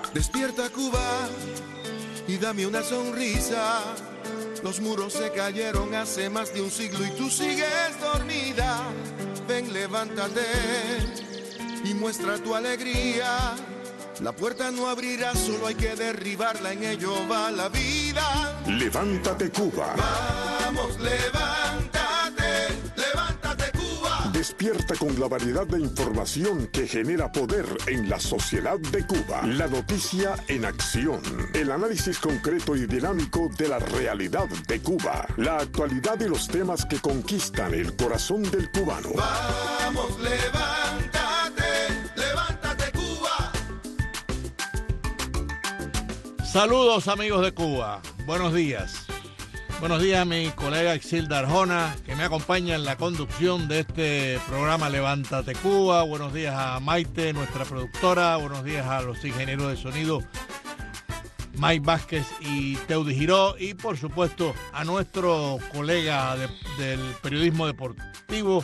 Despierta, Cuba, y dame una sonrisa. Los muros se cayeron hace más de un siglo y tú sigues dormida. Ven, levántate y muestra tu alegría. La puerta no abrirá, solo hay que derribarla, en ello va la vida. Levántate, Cuba. Vamos, levántate, levántate, Cuba. Despierta con la variedad de información que genera poder en la sociedad de Cuba. La noticia en acción. El análisis concreto y dinámico de la realidad de Cuba. La actualidad y los temas que conquistan el corazón del cubano. Vamos, levántate, levántate, Cuba. Saludos, amigos de Cuba. Buenos días. Buenos días a mi colega Exilda Arjona, que me acompaña en la conducción de este programa Levántate Cuba. Buenos días a Maite, nuestra productora. Buenos días a los ingenieros de sonido, Mike Vázquez y Teudi Giró. Y, por supuesto, a nuestro colega del periodismo deportivo,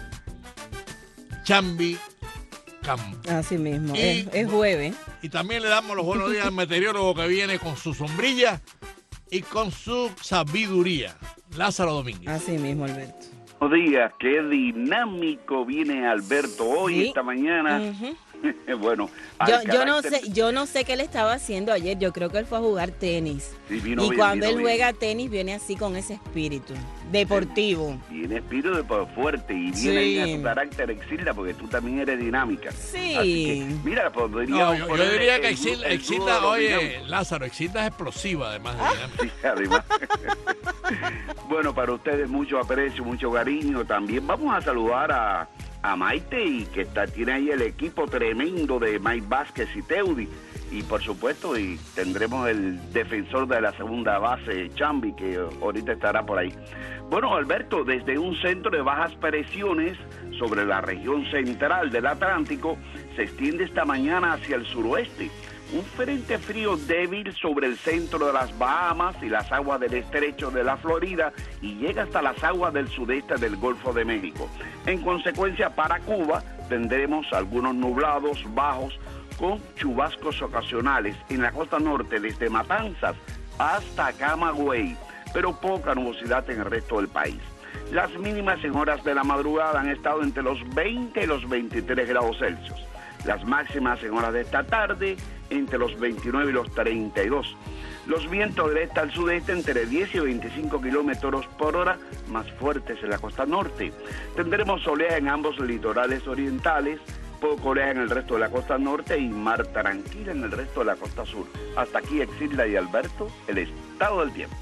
Chambi Campo. Así mismo, es jueves. Y también le damos los buenos días al meteorólogo que viene con su sombrilla y con su sabiduría, Lázaro Domínguez. Así mismo, Alberto. Buenos días, qué dinámico viene Alberto hoy, Sí. Esta mañana. Bueno, yo no sé qué le estaba haciendo ayer. Yo creo que él fue a jugar tenis. Sí, vino y bien, cuando él vino juega tenis, viene así con ese espíritu deportivo. Viene espíritu de fuerte y Sí. viene ahí a tu carácter, Exilda, porque tú también eres dinámica. Sí. Así que, mira, podría. No, yo diría que Exilda, oye, Lázaro, Exilda es explosiva, además de dinámica. Sí, además. Bueno, para ustedes mucho aprecio, mucho cariño. También vamos a saludar a Maite, y que tiene ahí el equipo tremendo de Mike Vázquez y Teudi. Y por supuesto, y tendremos el defensor de la segunda base, Chambi, que ahorita estará por ahí. Bueno, Alberto, desde un centro de bajas presiones sobre la región central del Atlántico, se extiende esta mañana hacia el suroeste un frente frío débil sobre el centro de las Bahamas y las aguas del estrecho de la Florida, y llega hasta las aguas del sudeste del Golfo de México. En consecuencia, para Cuba tendremos algunos nublados bajos con chubascos ocasionales en la costa norte desde Matanzas hasta Camagüey, pero poca nubosidad en el resto del país. Las mínimas en horas de la madrugada han estado entre los 20 y los 23 grados Celsius. Las máximas en horas de esta tarde entre los 29 y los 32. Los vientos del este al sudeste entre 10 y 25 kilómetros por hora, más fuertes en la costa norte. Tendremos oleaje en ambos litorales orientales, poco oleaje en el resto de la costa norte y mar tranquila en el resto de la costa sur. Hasta aquí, Exilda y Alberto, el estado del tiempo.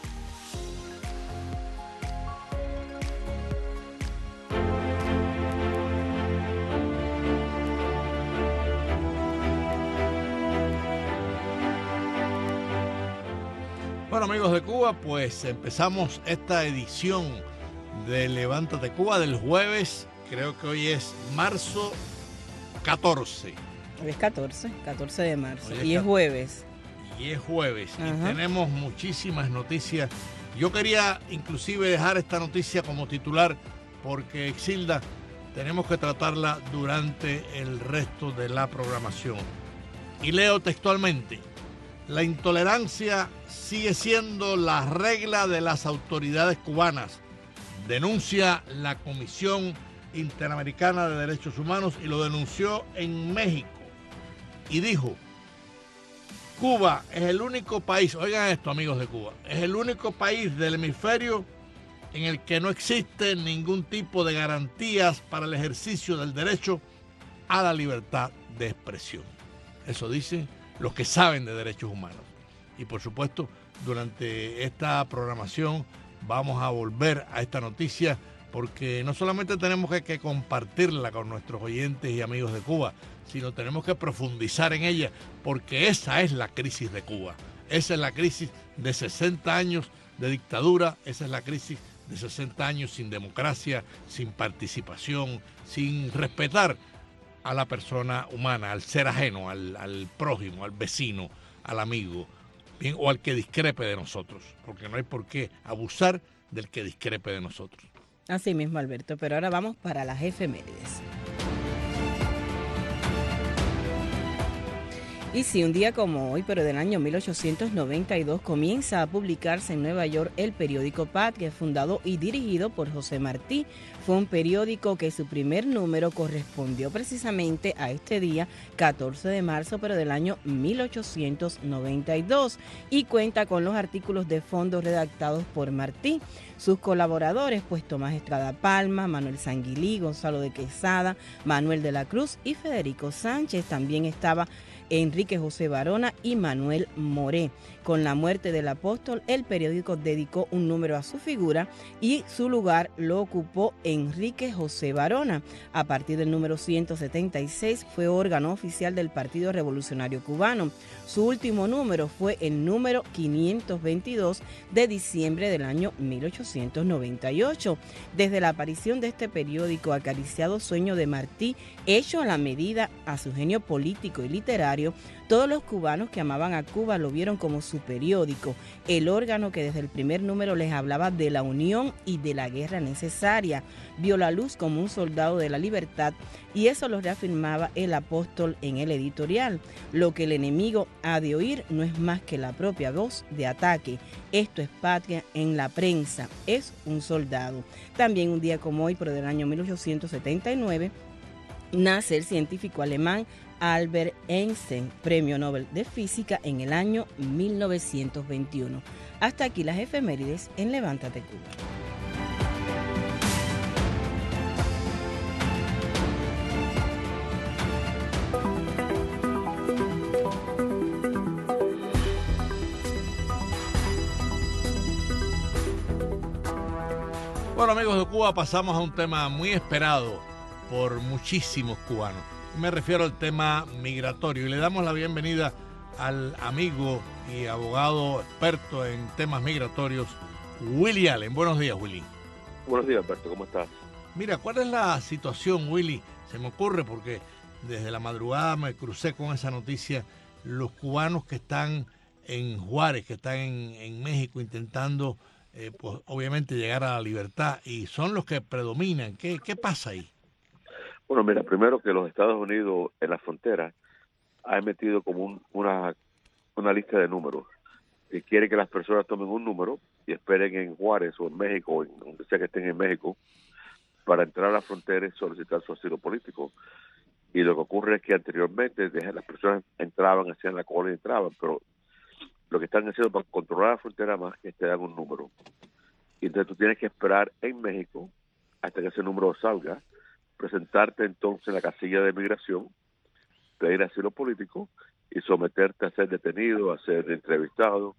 Bueno, amigos de Cuba, pues empezamos esta edición de Levántate Cuba del jueves. Creo que hoy es marzo 14. Hoy es 14 de marzo. Hoy es Y es jueves. Y es jueves. Ajá. Y tenemos muchísimas noticias. Yo quería inclusive dejar esta noticia como titular porque, Exilda, tenemos que tratarla durante el resto de la programación. Y leo textualmente: la intolerancia sigue siendo la regla de las autoridades cubanas, denuncia la Comisión Interamericana de Derechos Humanos, y lo denunció en México. Y dijo: Cuba es el único país, oigan esto, amigos de Cuba, es el único país del hemisferio en el que no existe ningún tipo de garantías para el ejercicio del derecho a la libertad de expresión. Eso dicen los que saben de derechos humanos. Y por supuesto, durante esta programación vamos a volver a esta noticia, porque no solamente tenemos que compartirla con nuestros oyentes y amigos de Cuba, sino tenemos que profundizar en ella, porque esa es la crisis de Cuba. Esa es la crisis de 60 años de dictadura, esa es la crisis de 60 años sin democracia, sin participación, sin respetar a la persona humana, al ser ajeno, al prójimo, al vecino, al amigo, bien, o al que discrepe de nosotros, porque no hay por qué abusar del que discrepe de nosotros. Así mismo, Alberto, pero ahora vamos para las efemérides. Y sí, un día como hoy, pero del año 1892, comienza a publicarse en Nueva York el periódico Patria, fundado y dirigido por José Martí. Fue un periódico que su primer número correspondió precisamente a este día, 14 de marzo, pero del año 1892, y cuenta con los artículos de fondo redactados por Martí. Sus colaboradores, pues Tomás Estrada Palma, Manuel Sanguilí, Gonzalo de Quesada, Manuel de la Cruz y Federico Sánchez. También estaba Enrique José Varona y Manuel Moré. Con la muerte del apóstol, el periódico dedicó un número a su figura y su lugar lo ocupó Enrique José Varona. A partir del número 176 fue órgano oficial del Partido Revolucionario Cubano. Su último número fue el número 522 de diciembre del año 1898. Desde la aparición de este periódico, acariciado sueño de Martí, hecho a la medida a su genio político y literario, todos los cubanos que amaban a Cuba lo vieron como su periódico, el órgano que desde el primer número les hablaba de la unión y de la guerra necesaria. Vio la luz como un soldado de la libertad, y eso lo reafirmaba el apóstol en el editorial. Lo que el enemigo ha de oír no es más que la propia voz de ataque. Esto es Patria en la prensa, es un soldado. También un día como hoy, pero del año 1879, nace el científico alemán Albert Einstein, premio Nobel de Física en el año 1921. Hasta aquí las efemérides en Levántate Cuba. Bueno, amigos de Cuba, pasamos a un tema muy esperado por muchísimos cubanos. Me refiero al tema migratorio y le damos la bienvenida al amigo y abogado experto en temas migratorios, Willy Allen. Buenos días, Willy. Buenos días, Alberto. ¿Cómo estás? Mira, ¿cuál es la situación, Willy? Se me ocurre porque desde la madrugada me crucé con esa noticia. Los cubanos que están en Juárez, que están en México intentando, pues obviamente llegar a la libertad, y son los que predominan. ¿Qué pasa ahí? Bueno, mira, primero que los Estados Unidos en la frontera ha emitido como una lista de números que quiere que las personas tomen un número y esperen en Juárez o en México, o en donde sea que estén en México, para entrar a la frontera y solicitar su asilo político. Y lo que ocurre es que anteriormente las personas entraban, hacían la cola y entraban, pero lo que están haciendo para controlar la frontera más es que te dan un número. Y entonces tú tienes que esperar en México hasta que ese número salga, presentarte entonces en la casilla de migración, pedir asilo político y someterte a ser detenido, a ser entrevistado,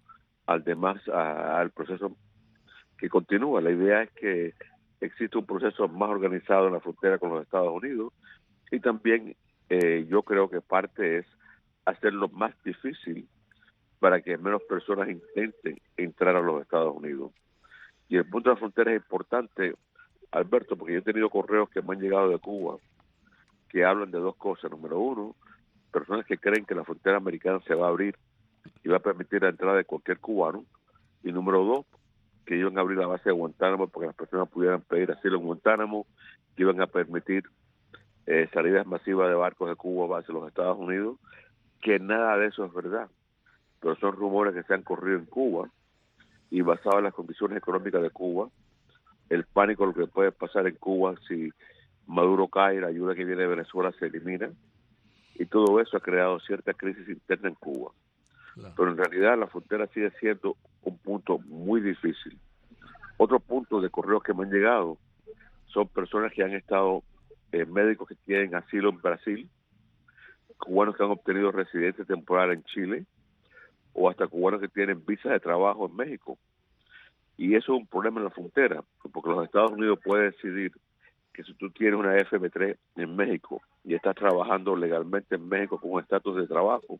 al proceso que continúa. La idea es que existe un proceso más organizado en la frontera con los Estados Unidos, y también yo creo que parte es hacerlo más difícil para que menos personas intenten entrar a los Estados Unidos. Y el punto de la frontera es importante, Alberto, porque yo he tenido correos que me han llegado de Cuba que hablan de dos cosas. Número uno, personas que creen que la frontera americana se va a abrir y va a permitir la entrada de cualquier cubano. Y número dos, que iban a abrir la base de Guantánamo porque las personas pudieran pedir asilo en Guantánamo, que iban a permitir salidas masivas de barcos de Cuba hacia los Estados Unidos, que nada de eso es verdad. Pero son rumores que se han corrido en Cuba, y basados en las condiciones económicas de Cuba, el pánico de lo que puede pasar en Cuba si Maduro cae, la ayuda que viene de Venezuela se elimina, y todo eso ha creado cierta crisis interna en Cuba. Claro. Pero en realidad la frontera sigue siendo un punto muy difícil. Otro punto de correos que me han llegado son personas que han estado, médicos que tienen asilo en Brasil, cubanos que han obtenido residencia temporal en Chile, o hasta cubanos que tienen visas de trabajo en México. Y eso es un problema en la frontera, porque los Estados Unidos pueden decidir que si tú tienes una FM3 en México y estás trabajando legalmente en México con un estatus de trabajo,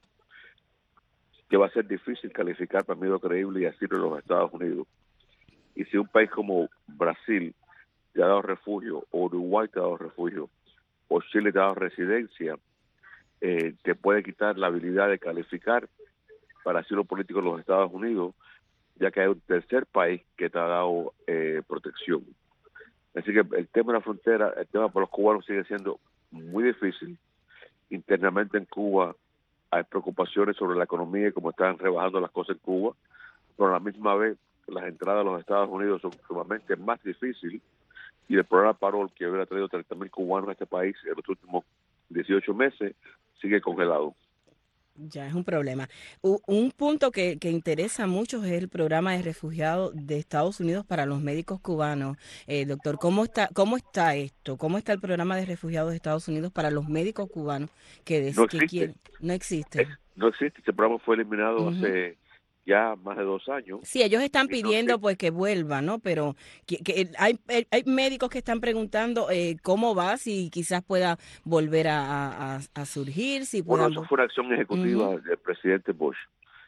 que va a ser difícil calificar para medio creíble y asilo en los Estados Unidos. Y si un país como Brasil te ha dado refugio, o Uruguay te ha dado refugio, o Chile te ha dado residencia, te puede quitar la habilidad de calificar para asilo político en los Estados Unidos, ya que hay un tercer país que te ha dado protección. Así que el tema de la frontera, el tema para los cubanos sigue siendo muy difícil. Internamente en Cuba hay preocupaciones sobre la economía y cómo están rebajando las cosas en Cuba, pero a la misma vez las entradas a los Estados Unidos son sumamente más difíciles y el programa Parol, que hubiera traído 30,000 cubanos a este país en los últimos 18 meses, sigue congelado. Ya es un problema. Un punto que interesa a muchos es el programa de refugiados de Estados Unidos para los médicos cubanos. Doctor, ¿cómo está esto? ¿Cómo está el programa de refugiados de Estados Unidos para los médicos cubanos No existe. No existe? No existe. Este programa fue eliminado hace ya más de 2 años. Sí, ellos están pidiendo pues que vuelva, ¿no? Pero hay médicos que están preguntando cómo va, si quizás pueda volver a surgir, si pueda... Bueno, eso fue una acción ejecutiva del presidente Bush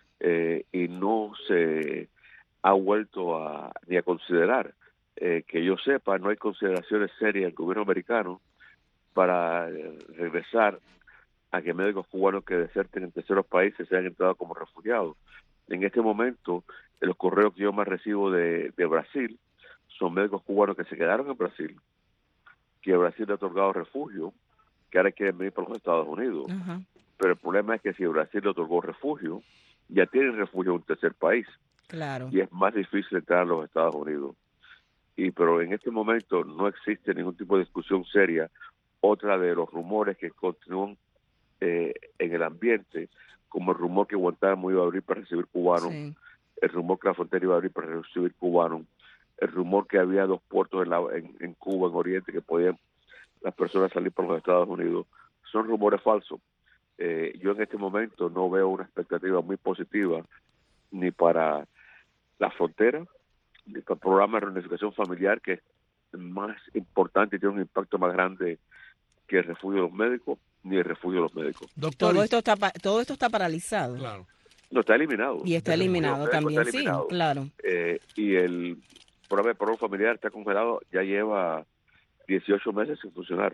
y no se ha vuelto ni a considerar. Que yo sepa, no hay consideraciones serias del gobierno americano para regresar a que médicos cubanos que deserten en terceros países sean entrados como refugiados. En este momento, los correos que yo más recibo de Brasil son médicos cubanos que se quedaron en Brasil, que Brasil le ha otorgado refugio, que ahora quieren venir para los Estados Unidos. Pero el problema es que si Brasil le otorgó refugio, ya tienen refugio en un tercer país. Claro. Y es más difícil entrar a los Estados Unidos. Pero en este momento no existe ningún tipo de discusión seria. Otra de los rumores que continúan en el ambiente, como el rumor que Guantánamo iba a abrir para recibir cubanos, el rumor que la frontera iba a abrir para recibir cubanos, el rumor que había 2 puertos en Cuba, en Oriente, que podían las personas salir por los Estados Unidos, son rumores falsos. Yo en este momento no veo una expectativa muy positiva ni para la frontera, ni para el programa de reunificación familiar, que es más importante y tiene un impacto más grande que el refugio de los médicos, ni el refugio de los médicos. Doctor, todo esto está paralizado. Claro. No, está eliminado. Y está eliminado también, está eliminado. Sí, claro. Y el programa de parol familiar está congelado, ya lleva 18 meses sin funcionar.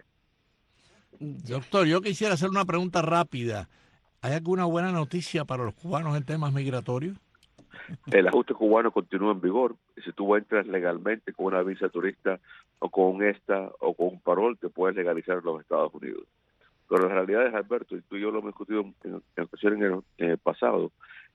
Doctor, yo quisiera hacer una pregunta rápida. ¿Hay alguna buena noticia para los cubanos en temas migratorios? El ajuste cubano continúa en vigor. Y si tú entras legalmente con una visa turista o con un ESTA o con un parol, te puedes legalizar en los Estados Unidos. Pero la realidad es, Alberto, y tú y yo lo hemos discutido en ocasiones en el pasado,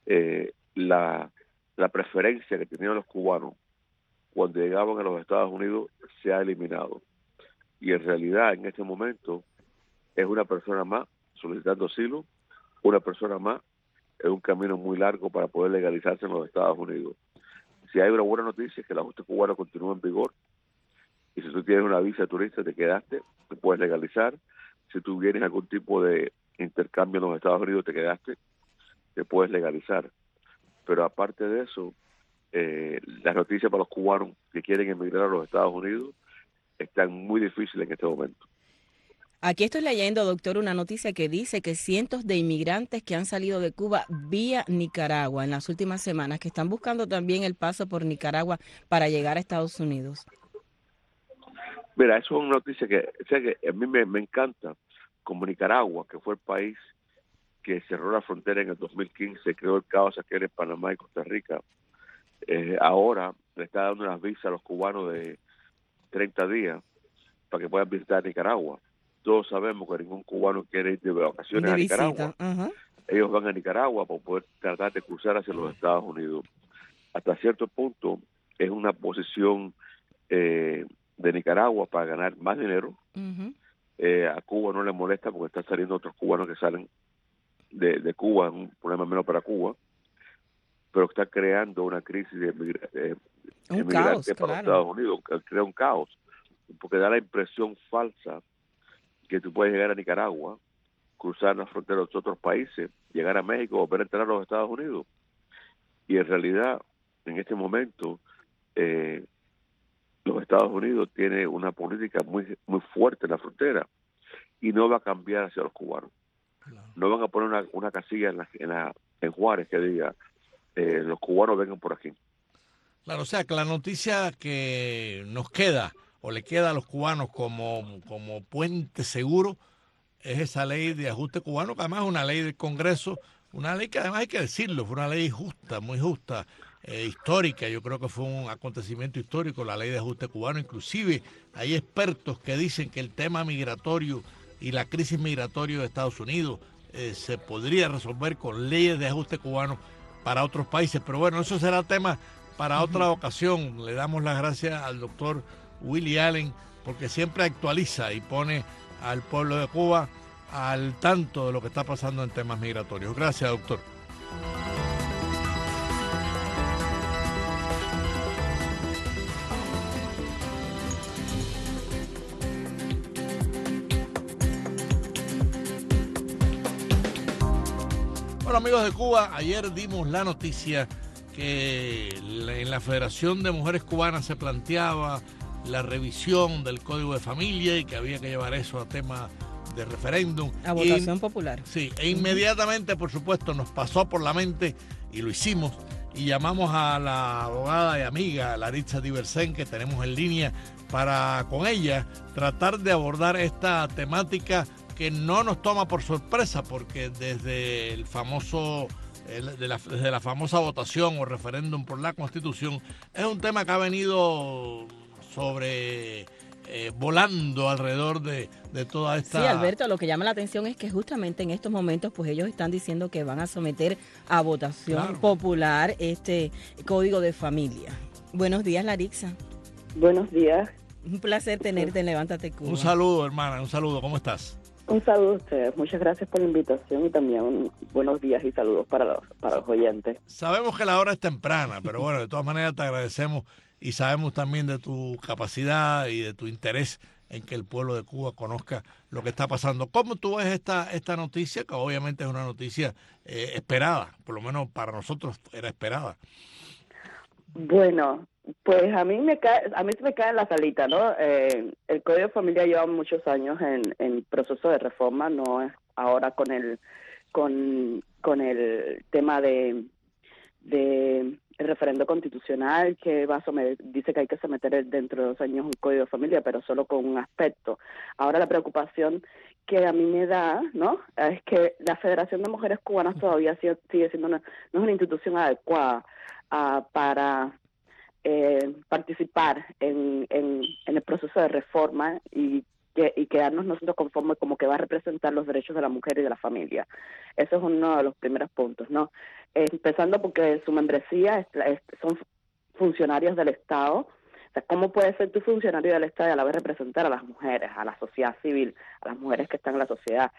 la preferencia que tenían los cubanos cuando llegaban a los Estados Unidos se ha eliminado. Y en realidad, en este momento, es una persona más solicitando asilo, una persona más en un camino muy largo para poder legalizarse en los Estados Unidos. Si hay una buena noticia es que el ajuste cubano continúa en vigor, y si tú tienes una visa turista, te quedaste, te puedes legalizar. Si tú vienes a algún tipo de intercambio en los Estados Unidos, te quedaste, te puedes legalizar. Pero aparte de eso, las noticias para los cubanos que quieren emigrar a los Estados Unidos están muy difíciles en este momento. Aquí estoy leyendo, doctor, una noticia que dice que cientos de inmigrantes que han salido de Cuba vía Nicaragua en las últimas semanas, que están buscando también el paso por Nicaragua para llegar a Estados Unidos. Mira, eso es una noticia que a mí me encanta, como Nicaragua, que fue el país que cerró la frontera en el 2015, creó el caos aquí en Panamá y Costa Rica. Ahora le está dando unas visas a los cubanos de 30 días para que puedan visitar Nicaragua. Todos sabemos que ningún cubano quiere ir de vacaciones a Nicaragua. Ellos van a Nicaragua para poder tratar de cruzar hacia los Estados Unidos. Hasta cierto punto es una posición de Nicaragua para ganar más dinero. A Cuba no le molesta porque están saliendo otros cubanos que salen de Cuba, es un problema menos para Cuba, pero está creando una crisis de inmigrantes para los Estados Unidos, crea un caos, porque da la impresión falsa que tú puedes llegar a Nicaragua, cruzar la frontera de los otros países, llegar a México, volver a entrar a los Estados Unidos. Y en realidad, en este momento, los Estados Unidos tienen una política muy fuerte en la frontera y no va a cambiar hacia los cubanos. No van a poner una casilla en Juárez que diga los cubanos vengan por aquí. Claro, o sea que la noticia que nos queda o le queda a los cubanos como puente seguro es esa ley de ajuste cubano, que además es una ley del Congreso, una ley que además hay que decirlo, fue una ley justa, muy justa, histórica. Yo creo que fue un acontecimiento histórico la ley de ajuste cubano. Inclusive hay expertos que dicen que el tema migratorio y la crisis migratoria de Estados Unidos se podría resolver con leyes de ajuste cubano para otros países. Pero bueno, eso será tema para otra ocasión. Le damos las gracias al doctor Willie Allen porque siempre actualiza y pone al pueblo de Cuba al tanto de lo que está pasando en temas migratorios. Gracias, doctor. Bueno, amigos de Cuba, ayer dimos la noticia que en la Federación de Mujeres Cubanas se planteaba la revisión del Código de Familia y que había que llevar eso a tema de referéndum. A votación popular. Sí, e inmediatamente, por supuesto, nos pasó por la mente y lo hicimos y llamamos a la abogada y amiga Laritza Diversen, que tenemos en línea, para con ella tratar de abordar esta temática que no nos toma por sorpresa, porque desde el famoso desde la famosa votación o referéndum por la Constitución es un tema que ha venido volando alrededor de toda esta... Sí, Alberto, lo que llama la atención es que justamente en estos momentos pues ellos están diciendo que van a someter a votación popular este Código de Familia. Buenos días, Laritza. Buenos días. Un placer tenerte en Levántate Cuba. Un saludo, hermana, un saludo. ¿Cómo estás? Un saludo a ustedes. Muchas gracias por la invitación y también buenos días y saludos para los oyentes. Sabemos que la hora es temprana, pero bueno, de todas maneras te agradecemos y sabemos también de tu capacidad y de tu interés en que el pueblo de Cuba conozca lo que está pasando. ¿Cómo tú ves esta noticia? Que obviamente es una noticia esperada, por lo menos para nosotros era esperada. Bueno, pues a mí se me cae en la salita, ¿no? El Código de Familia lleva muchos años en proceso de reforma, no es ahora con el tema de el referendo constitucional que dice que hay que someter dentro de 2 años un Código de Familia, pero solo con un aspecto. Ahora la preocupación que a mí me da, ¿no?, es que la Federación de Mujeres Cubanas todavía sigue siendo no es una institución adecuada para participar en el proceso de reforma y quedarnos nosotros conformes como que va a representar los derechos de la mujer y de la familia. Eso es uno de los primeros puntos, ¿no? Empezando porque su membresía son funcionarios del Estado. O sea, ¿cómo puede ser tu funcionario del Estado y a la vez representar a las mujeres, a la sociedad civil, a las mujeres que están en la sociedad?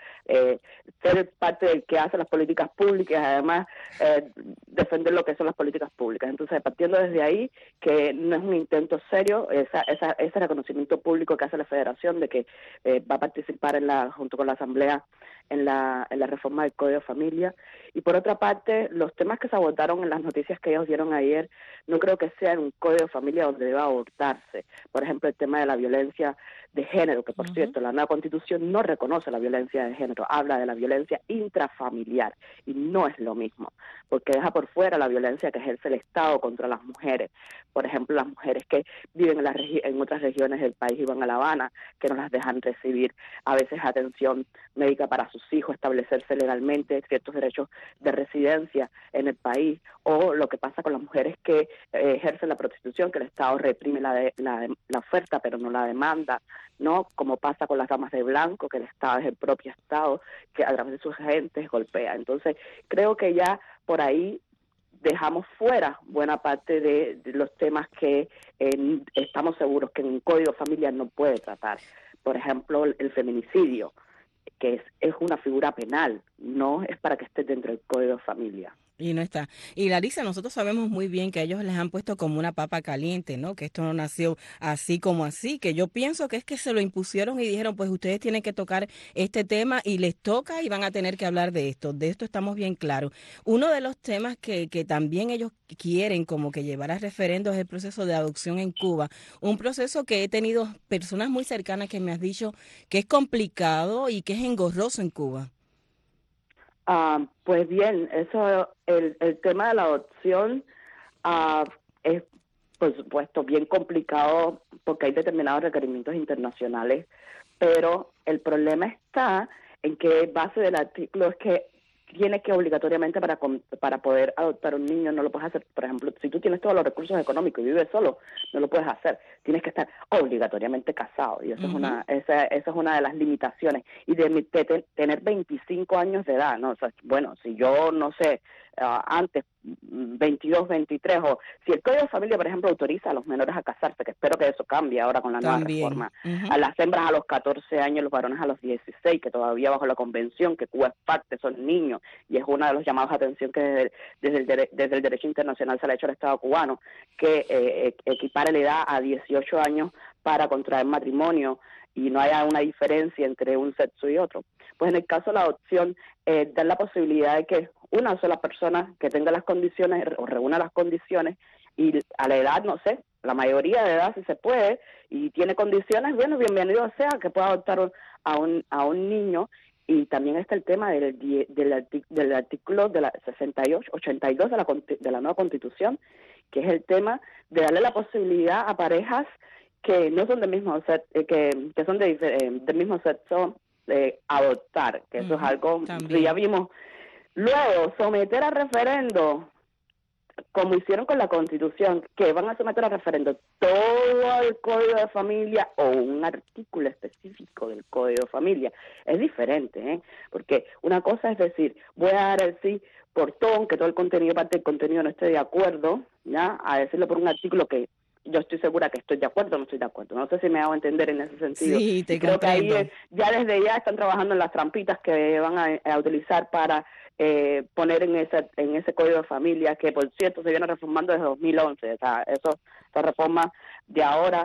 Ser parte del que hace las políticas públicas, además defender lo que son las políticas públicas. Entonces, partiendo desde ahí, que no es un intento serio, ese reconocimiento público que hace la Federación de que va a participar junto con la Asamblea en la reforma del Código de Familia. Y por otra parte, los temas que se abordaron en las noticias que ellos dieron ayer, no creo que sea en un Código de Familia donde deba abordarse. Por ejemplo, el tema de la violencia de género, que por cierto, la nueva Constitución no reconoce la violencia de género, habla de la violencia intrafamiliar, y no es lo mismo, porque deja por fuera la violencia que ejerce el Estado contra las mujeres. Por ejemplo, las mujeres que viven en otras regiones del país y van a La Habana, que no las dejan recibir a veces atención médica para sus hijos, establecerse legalmente ciertos derechos de residencia en el país, o lo que pasa con las mujeres que ejercen la prostitución, que el Estado reprime la oferta pero no la demanda, ¿no? Como pasa con las damas de blanco, que el Estado es el propio Estado que a través de sus agentes golpea. Entonces, creo que ya por ahí dejamos fuera buena parte de los temas que estamos seguros que en un Código Familiar no puede tratar. Por ejemplo, el feminicidio, que es una figura penal, no es para que esté dentro del Código de Familia. Y no está. Y Laritza, nosotros sabemos muy bien que a ellos les han puesto como una papa caliente, ¿no? Que esto no nació así como así, que yo pienso que es que se lo impusieron y dijeron, pues ustedes tienen que tocar este tema y les toca y van a tener que hablar de esto. De esto estamos bien claros. Uno de los temas que también ellos quieren como que llevar a referendo es el proceso de adopción en Cuba. Un proceso que he tenido personas muy cercanas que me han dicho que es complicado y que es engorroso en Cuba. Pues bien, el tema de la adopción es, por supuesto, bien complicado porque hay determinados requerimientos internacionales, pero el problema está en que base del artículo es que tiene que obligatoriamente para poder adoptar un niño no lo puedes hacer. Por ejemplo, si tú tienes todos los recursos económicos y vives solo, no lo puedes hacer. Tienes que estar obligatoriamente casado y eso esa es una de las limitaciones. Y de tener 25 años de edad, ¿no? O sea, bueno, si yo no sé, antes 22, 23, o si el Código de Familia, por ejemplo, autoriza a los menores a casarse, que espero que eso cambie ahora con la nueva reforma, a las hembras a los 14 años, los varones a los 16, que todavía bajo la convención, que Cuba es parte, son niños, y es uno de los llamados a atención que desde el derecho internacional se le ha hecho al Estado cubano, que equipare la edad a 18 años para contraer matrimonio y no haya una diferencia entre un sexo y otro. Pues en el caso de la adopción, dar la posibilidad de que una sola persona que tenga las condiciones o reúna las condiciones y a la edad, no sé, la mayoría de edad si se puede y tiene condiciones, bueno, bienvenido sea que pueda adoptar a un niño. Y también está el tema del artículo de la 68, 82 de la nueva Constitución, que es el tema de darle la posibilidad a parejas que no son del mismo sexo, que son del mismo sexo, adoptar, que eso es algo que ya vimos. Luego, someter a referendo, como hicieron con la Constitución, que van a someter a referendo todo el Código de Familia o un artículo específico del Código de Familia, es diferente, porque una cosa es decir, voy a dar el sí por todo, aunque todo el contenido, parte del contenido no esté de acuerdo, ¿ya? A decirlo por un artículo que yo estoy segura que estoy de acuerdo o no estoy de acuerdo. No sé si me hago entender en ese sentido. Sí, te creo comprendo. que ahí ya desde ya están trabajando en las trampitas que van a utilizar para poner en ese Código de Familia, que por cierto se viene reformando desde 2011. O sea, esa reforma de ahora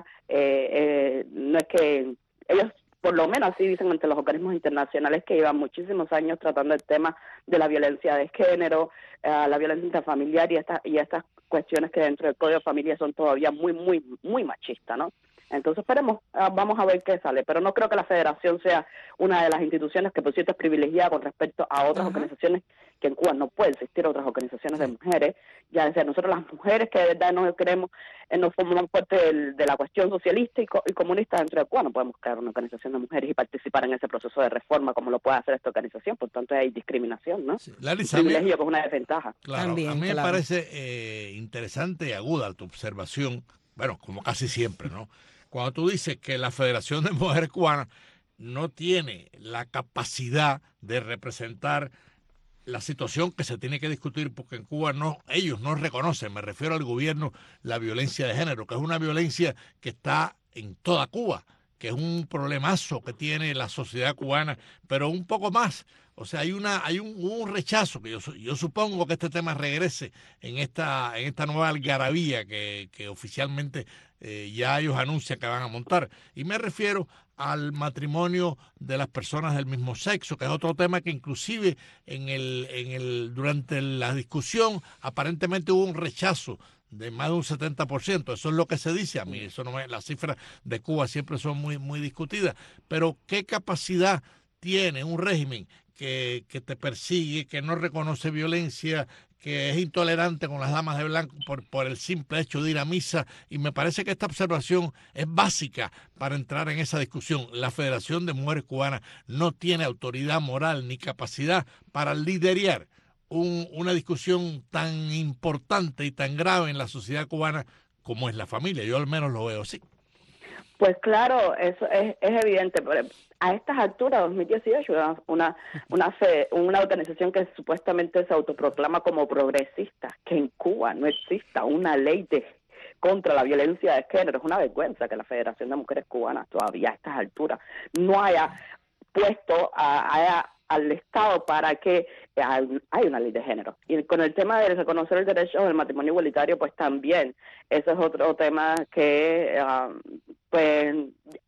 no es que ellos, por lo menos así dicen ante los organismos internacionales, que llevan muchísimos años tratando el tema de la violencia de género, la violencia intrafamiliar y estas cuestiones que dentro del Código de Familia son todavía muy, muy, muy machistas, ¿no? Entonces esperemos, vamos a ver qué sale, pero no creo que la Federación sea una de las instituciones que por cierto es privilegiada con respecto a otras organizaciones, que en Cuba no puede existir otras organizaciones de mujeres, ya sea nosotros las mujeres que de verdad no queremos, no formamos parte de la cuestión socialista y comunista dentro de Cuba, no podemos crear una organización de mujeres y participar en ese proceso de reforma como lo puede hacer esta organización, por tanto hay discriminación, ¿no? Sí. Larisa, privilegio que es una desventaja. Claro, También, a mí me claro. parece interesante y aguda tu observación, bueno, como casi siempre, ¿no? Cuando tú dices que la Federación de Mujeres Cubanas no tiene la capacidad de representar la situación que se tiene que discutir, porque en Cuba ellos no reconocen, me refiero al gobierno, la violencia de género, que es una violencia que está en toda Cuba, que es un problemazo que tiene la sociedad cubana, pero un poco más. O sea, hubo un rechazo, que yo supongo que este tema regrese en esta nueva algarabía que oficialmente ya ellos anuncian que van a montar. Y me refiero al matrimonio de las personas del mismo sexo, que es otro tema que inclusive durante la discusión aparentemente hubo un rechazo de más de un 70%. Eso es lo que se dice. A mí eso las cifras de Cuba siempre son muy, muy discutidas. Pero ¿qué capacidad tiene un régimen que te persigue, que no reconoce violencia, que es intolerante con las damas de blanco por el simple hecho de ir a misa? Y me parece que esta observación es básica para entrar en esa discusión. La Federación de Mujeres Cubanas no tiene autoridad moral ni capacidad para liderar una discusión tan importante y tan grave en la sociedad cubana como es la familia. Yo al menos lo veo así. Pues claro, eso es evidente. Pero a estas alturas, 2018, una organización que supuestamente se autoproclama como progresista, que en Cuba no exista una ley contra la violencia de género. Es una vergüenza que la Federación de Mujeres Cubanas todavía a estas alturas no haya puesto al Estado para que hay una ley de género. Y con el tema de reconocer el derecho al matrimonio igualitario, pues también, ese es otro tema que, pues,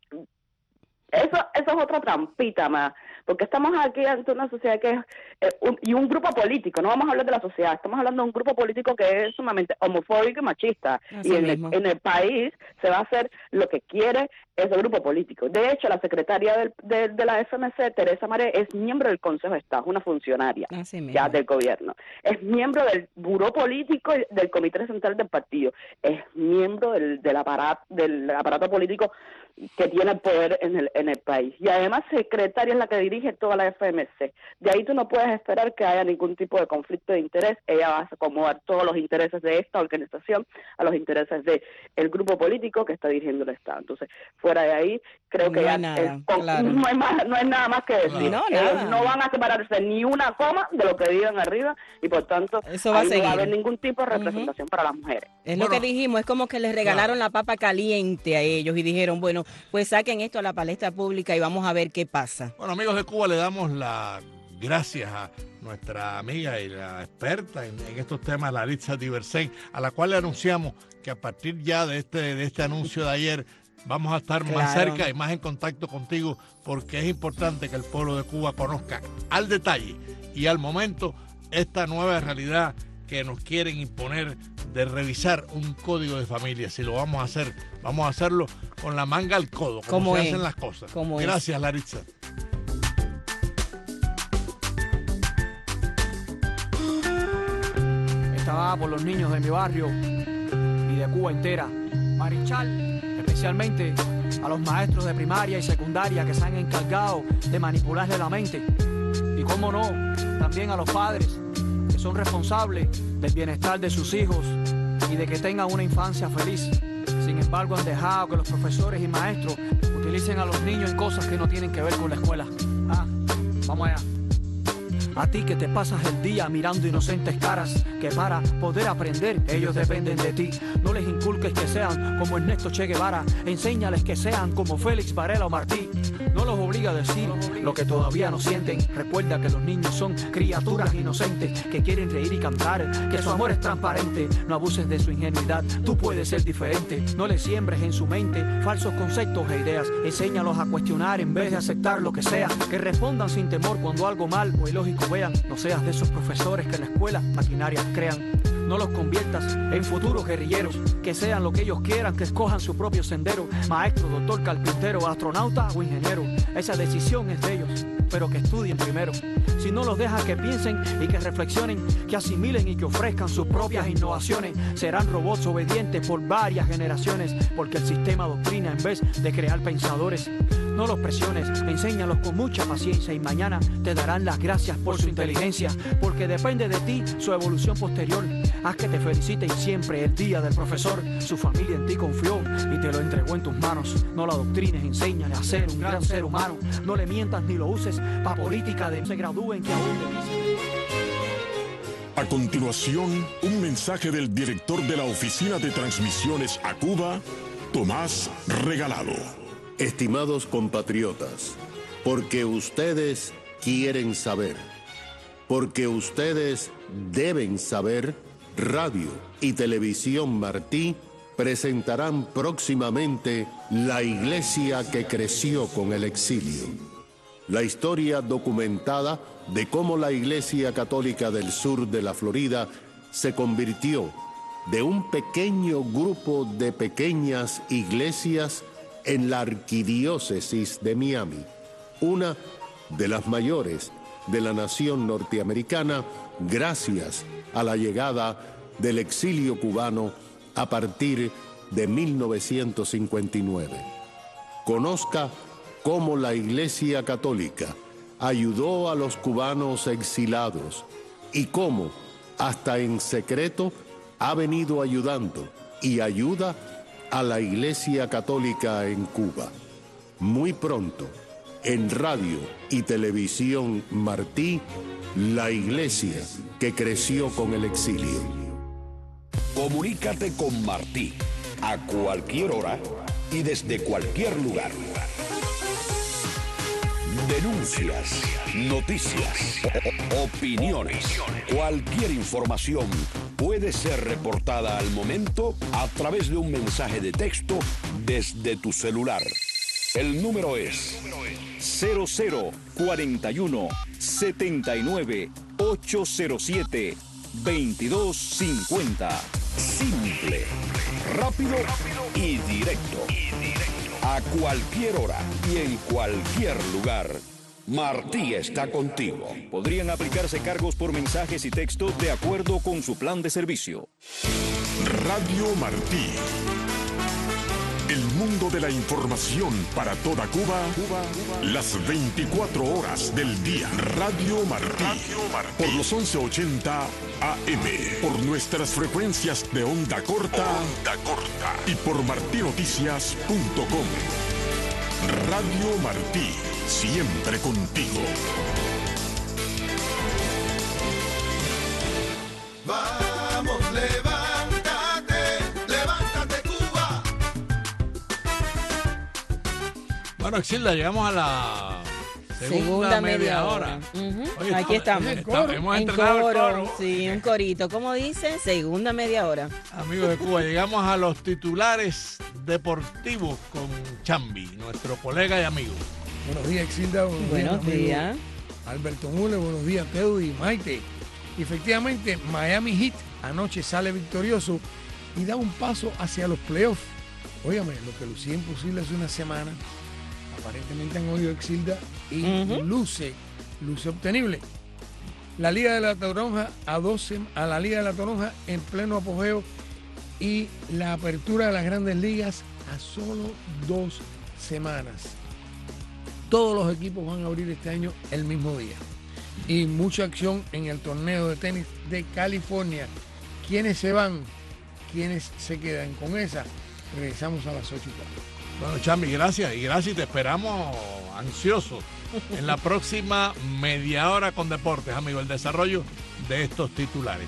eso es otra trampita más, porque estamos aquí ante una sociedad que es, y un grupo político, no vamos a hablar de la sociedad, estamos hablando de un grupo político que es sumamente homofóbico y machista, Así y mismo. en el país se va a hacer lo que quiere ese grupo político. De hecho, la secretaria de la FMC, Teresa Maré, es miembro del Consejo de Estado, una funcionaria ya del gobierno. Es miembro del buró político y del Comité Central del partido. Es miembro del aparato político que tiene el poder en el país. Y además, secretaria es la que dirige toda la FMC. De ahí tú no puedes esperar que haya ningún tipo de conflicto de interés. Ella va a acomodar todos los intereses de esta organización a los intereses del grupo político que está dirigiendo el Estado. Entonces, fuera de ahí, creo que no hay nada más que decir. No van a separarse ni una coma de lo que digan arriba y, por tanto, eso va a seguir. No va a haber ningún tipo de representación para las mujeres. Es lo que dijimos, es como que les regalaron la papa caliente a ellos y dijeron, bueno, pues saquen esto a la palestra pública y vamos a ver qué pasa. Bueno, amigos de Cuba, le damos las gracias a nuestra amiga y la experta en estos temas, Laritza Diversen, a la cual le anunciamos que a partir ya de este anuncio de ayer vamos a estar más cerca y más en contacto contigo, porque es importante que el pueblo de Cuba conozca al detalle y al momento esta nueva realidad que nos quieren imponer de revisar un código de familia. Si lo vamos a hacer, vamos a hacerlo con la manga al codo, como se hacen las cosas. Gracias, Laritza. Esta va por los niños de mi barrio y de Cuba entera. Marichal, especialmente a los maestros de primaria y secundaria que se han encargado de manipularle la mente. Y cómo no, también a los padres que son responsables del bienestar de sus hijos y de que tengan una infancia feliz. Sin embargo, han dejado que los profesores y maestros utilicen a los niños en cosas que no tienen que ver con la escuela. Vamos allá. A ti que te pasas el día mirando inocentes caras, que para poder aprender ellos dependen de ti. No les inculques que sean como Ernesto Che Guevara, enséñales que sean como Félix Varela o Martí. No los obliga a decir lo que todavía no sienten. Recuerda que los niños son criaturas inocentes que quieren reír y cantar, que su amor es transparente. No abuses de su ingenuidad, tú puedes ser diferente. No les siembres en su mente falsos conceptos e ideas. Enséñalos a cuestionar en vez de aceptar lo que sea. Que respondan sin temor cuando algo mal o ilógico vean. No seas de esos profesores que en la escuela maquinarias crean. No los conviertas en futuros guerrilleros, que sean lo que ellos quieran, que escojan su propio sendero. Maestro, doctor, carpintero, astronauta o ingeniero, esa decisión es de ellos, pero que estudien primero. Si no los dejas que piensen y que reflexionen, que asimilen y que ofrezcan sus propias innovaciones, serán robots obedientes por varias generaciones, porque el sistema doctrina en vez de crear pensadores. No los presiones, enséñalos con mucha paciencia y mañana te darán las gracias por su inteligencia, porque depende de ti su evolución posterior. Haz que te feliciten siempre el día del profesor. Su familia en ti confió y te lo entregó en tus manos. No la doctrines, enséñale a ser un gran ser humano. No le mientas ni lo uses pa' política de se gradúen que aún te dicen. A continuación, un mensaje del director de la Oficina de Transmisiones a Cuba, Tomás Regalado. Estimados compatriotas, porque ustedes quieren saber, porque ustedes deben saber, Radio y Televisión Martí presentarán próximamente La Iglesia que creció con el exilio. La historia documentada de cómo la Iglesia Católica del sur de la Florida se convirtió de un pequeño grupo de pequeñas iglesias en la arquidiócesis de Miami, una de las mayores de la nación norteamericana, gracias a la llegada del exilio cubano a partir de 1959. Conozca cómo la Iglesia Católica ayudó a los cubanos exilados y cómo, hasta en secreto, ha venido ayudando y ayuda a la Iglesia Católica en Cuba. Muy pronto, en Radio y Televisión Martí, La Iglesia que creció con el exilio. Comunícate con Martí a cualquier hora y desde cualquier lugar. Denuncias, noticias, opiniones, cualquier información puede ser reportada al momento a través de un mensaje de texto desde tu celular. El número es 0041 79 807 2250. Simple, rápido y directo. A cualquier hora y en cualquier lugar, Martí está contigo. Podrían aplicarse cargos por mensajes y texto de acuerdo con su plan de servicio. Radio Martí. El mundo de la información para toda Cuba, las 24 horas del día. Radio Martí. Por los 1180 AM. Por nuestras frecuencias de onda corta. Y por martinoticias.com. Radio Martí. Siempre contigo. Vamos, levántate Cuba. Bueno, Exilda, llegamos a la segunda media hora. Oye, aquí estamos. Hemos En entrenado el coro. Sí, un corito. Como dicen, segunda media hora. Amigos de Cuba, llegamos a los titulares deportivos con Chambi, nuestro colega y amigo. Buenos días, Exilda. Buenos días. Alberto Mule, buenos días, Teudy y Maite. Efectivamente, Miami Heat anoche sale victorioso y da un paso hacia los playoffs. Óigame, lo que lucía imposible hace una semana, aparentemente han oído Exilda y luce obtenible. La Liga de la Toronja a la Liga de la Toronja en pleno apogeo y la apertura de las grandes ligas a solo 2 semanas. Todos los equipos van a abrir este año el mismo día. Y mucha acción en el torneo de tenis de California. ¿Quiénes se van? ¿Quiénes se quedan? Con esa regresamos a las 8:15. Bueno, Chambi, gracias. Y gracias, te esperamos ansiosos en la próxima media hora con deportes, amigo, el desarrollo de estos titulares.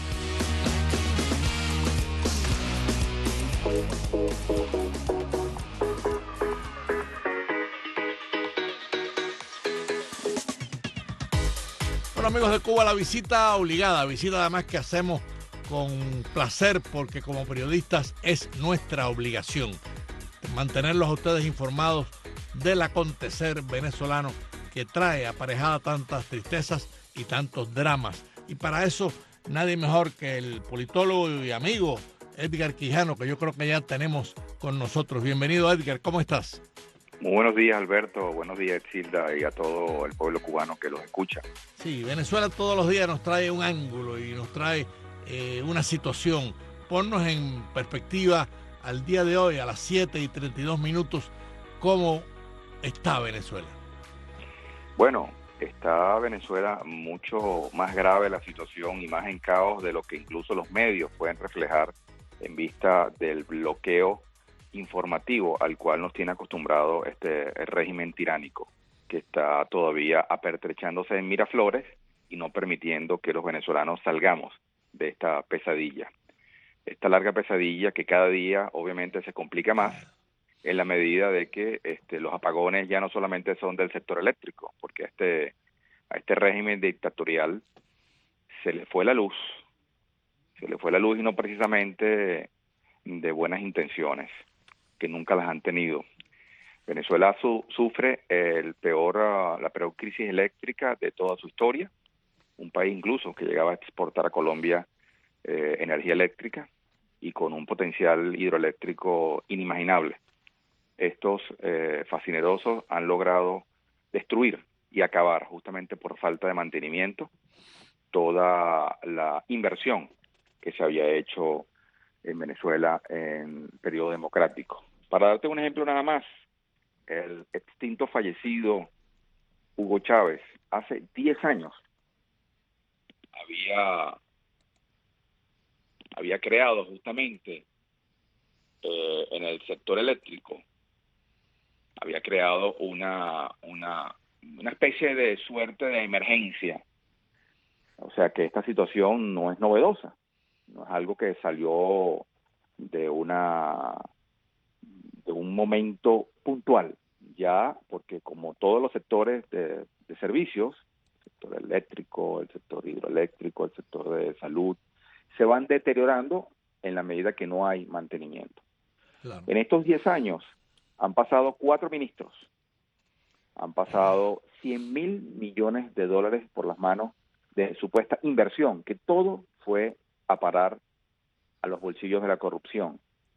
Bueno, amigos de Cuba, la visita obligada, visita además que hacemos con placer porque como periodistas es nuestra obligación mantenerlos a ustedes informados del acontecer venezolano que trae aparejada tantas tristezas y tantos dramas. Y para eso nadie mejor que el politólogo y amigo Edgar Quijano, que yo creo que ya tenemos con nosotros. Bienvenido, Edgar, ¿cómo estás? Muy buenos días, Alberto. Buenos días, Exilda, y a todo el pueblo cubano que los escucha. Sí, Venezuela todos los días nos trae un ángulo y nos trae una situación. Ponnos en perspectiva al día de hoy, a las 7:32, ¿cómo está Venezuela? Bueno, está Venezuela mucho más grave la situación y más en caos de lo que incluso los medios pueden reflejar en vista del bloqueo informativo al cual nos tiene acostumbrado el régimen tiránico, que está todavía apertrechándose en Miraflores y no permitiendo que los venezolanos salgamos de esta pesadilla. Esta larga pesadilla que cada día obviamente se complica más en la medida de que los apagones ya no solamente son del sector eléctrico, porque a este régimen dictatorial se le fue la luz y no precisamente de buenas intenciones, que nunca las han tenido. Venezuela sufre la peor crisis eléctrica de toda su historia, un país incluso que llegaba a exportar a Colombia energía eléctrica y con un potencial hidroeléctrico inimaginable. Estos fascinerosos han logrado destruir y acabar, justamente por falta de mantenimiento, toda la inversión que se había hecho en Venezuela en periodo democrático. Para darte un ejemplo nada más, el extinto fallecido Hugo Chávez, hace 10 años, había creado justamente en el sector eléctrico, había creado una especie de suerte de emergencia. O sea que esta situación no es novedosa, no es algo que salió de un momento puntual, ya, porque como todos los sectores de servicios, el sector eléctrico, el sector hidroeléctrico, el sector de salud, se van deteriorando en la medida que no hay mantenimiento. Claro. En estos 10 años han pasado 4 ministros, han pasado $100.000 millones por las manos de supuesta inversión, que todo fue a parar a los bolsillos de la corrupción.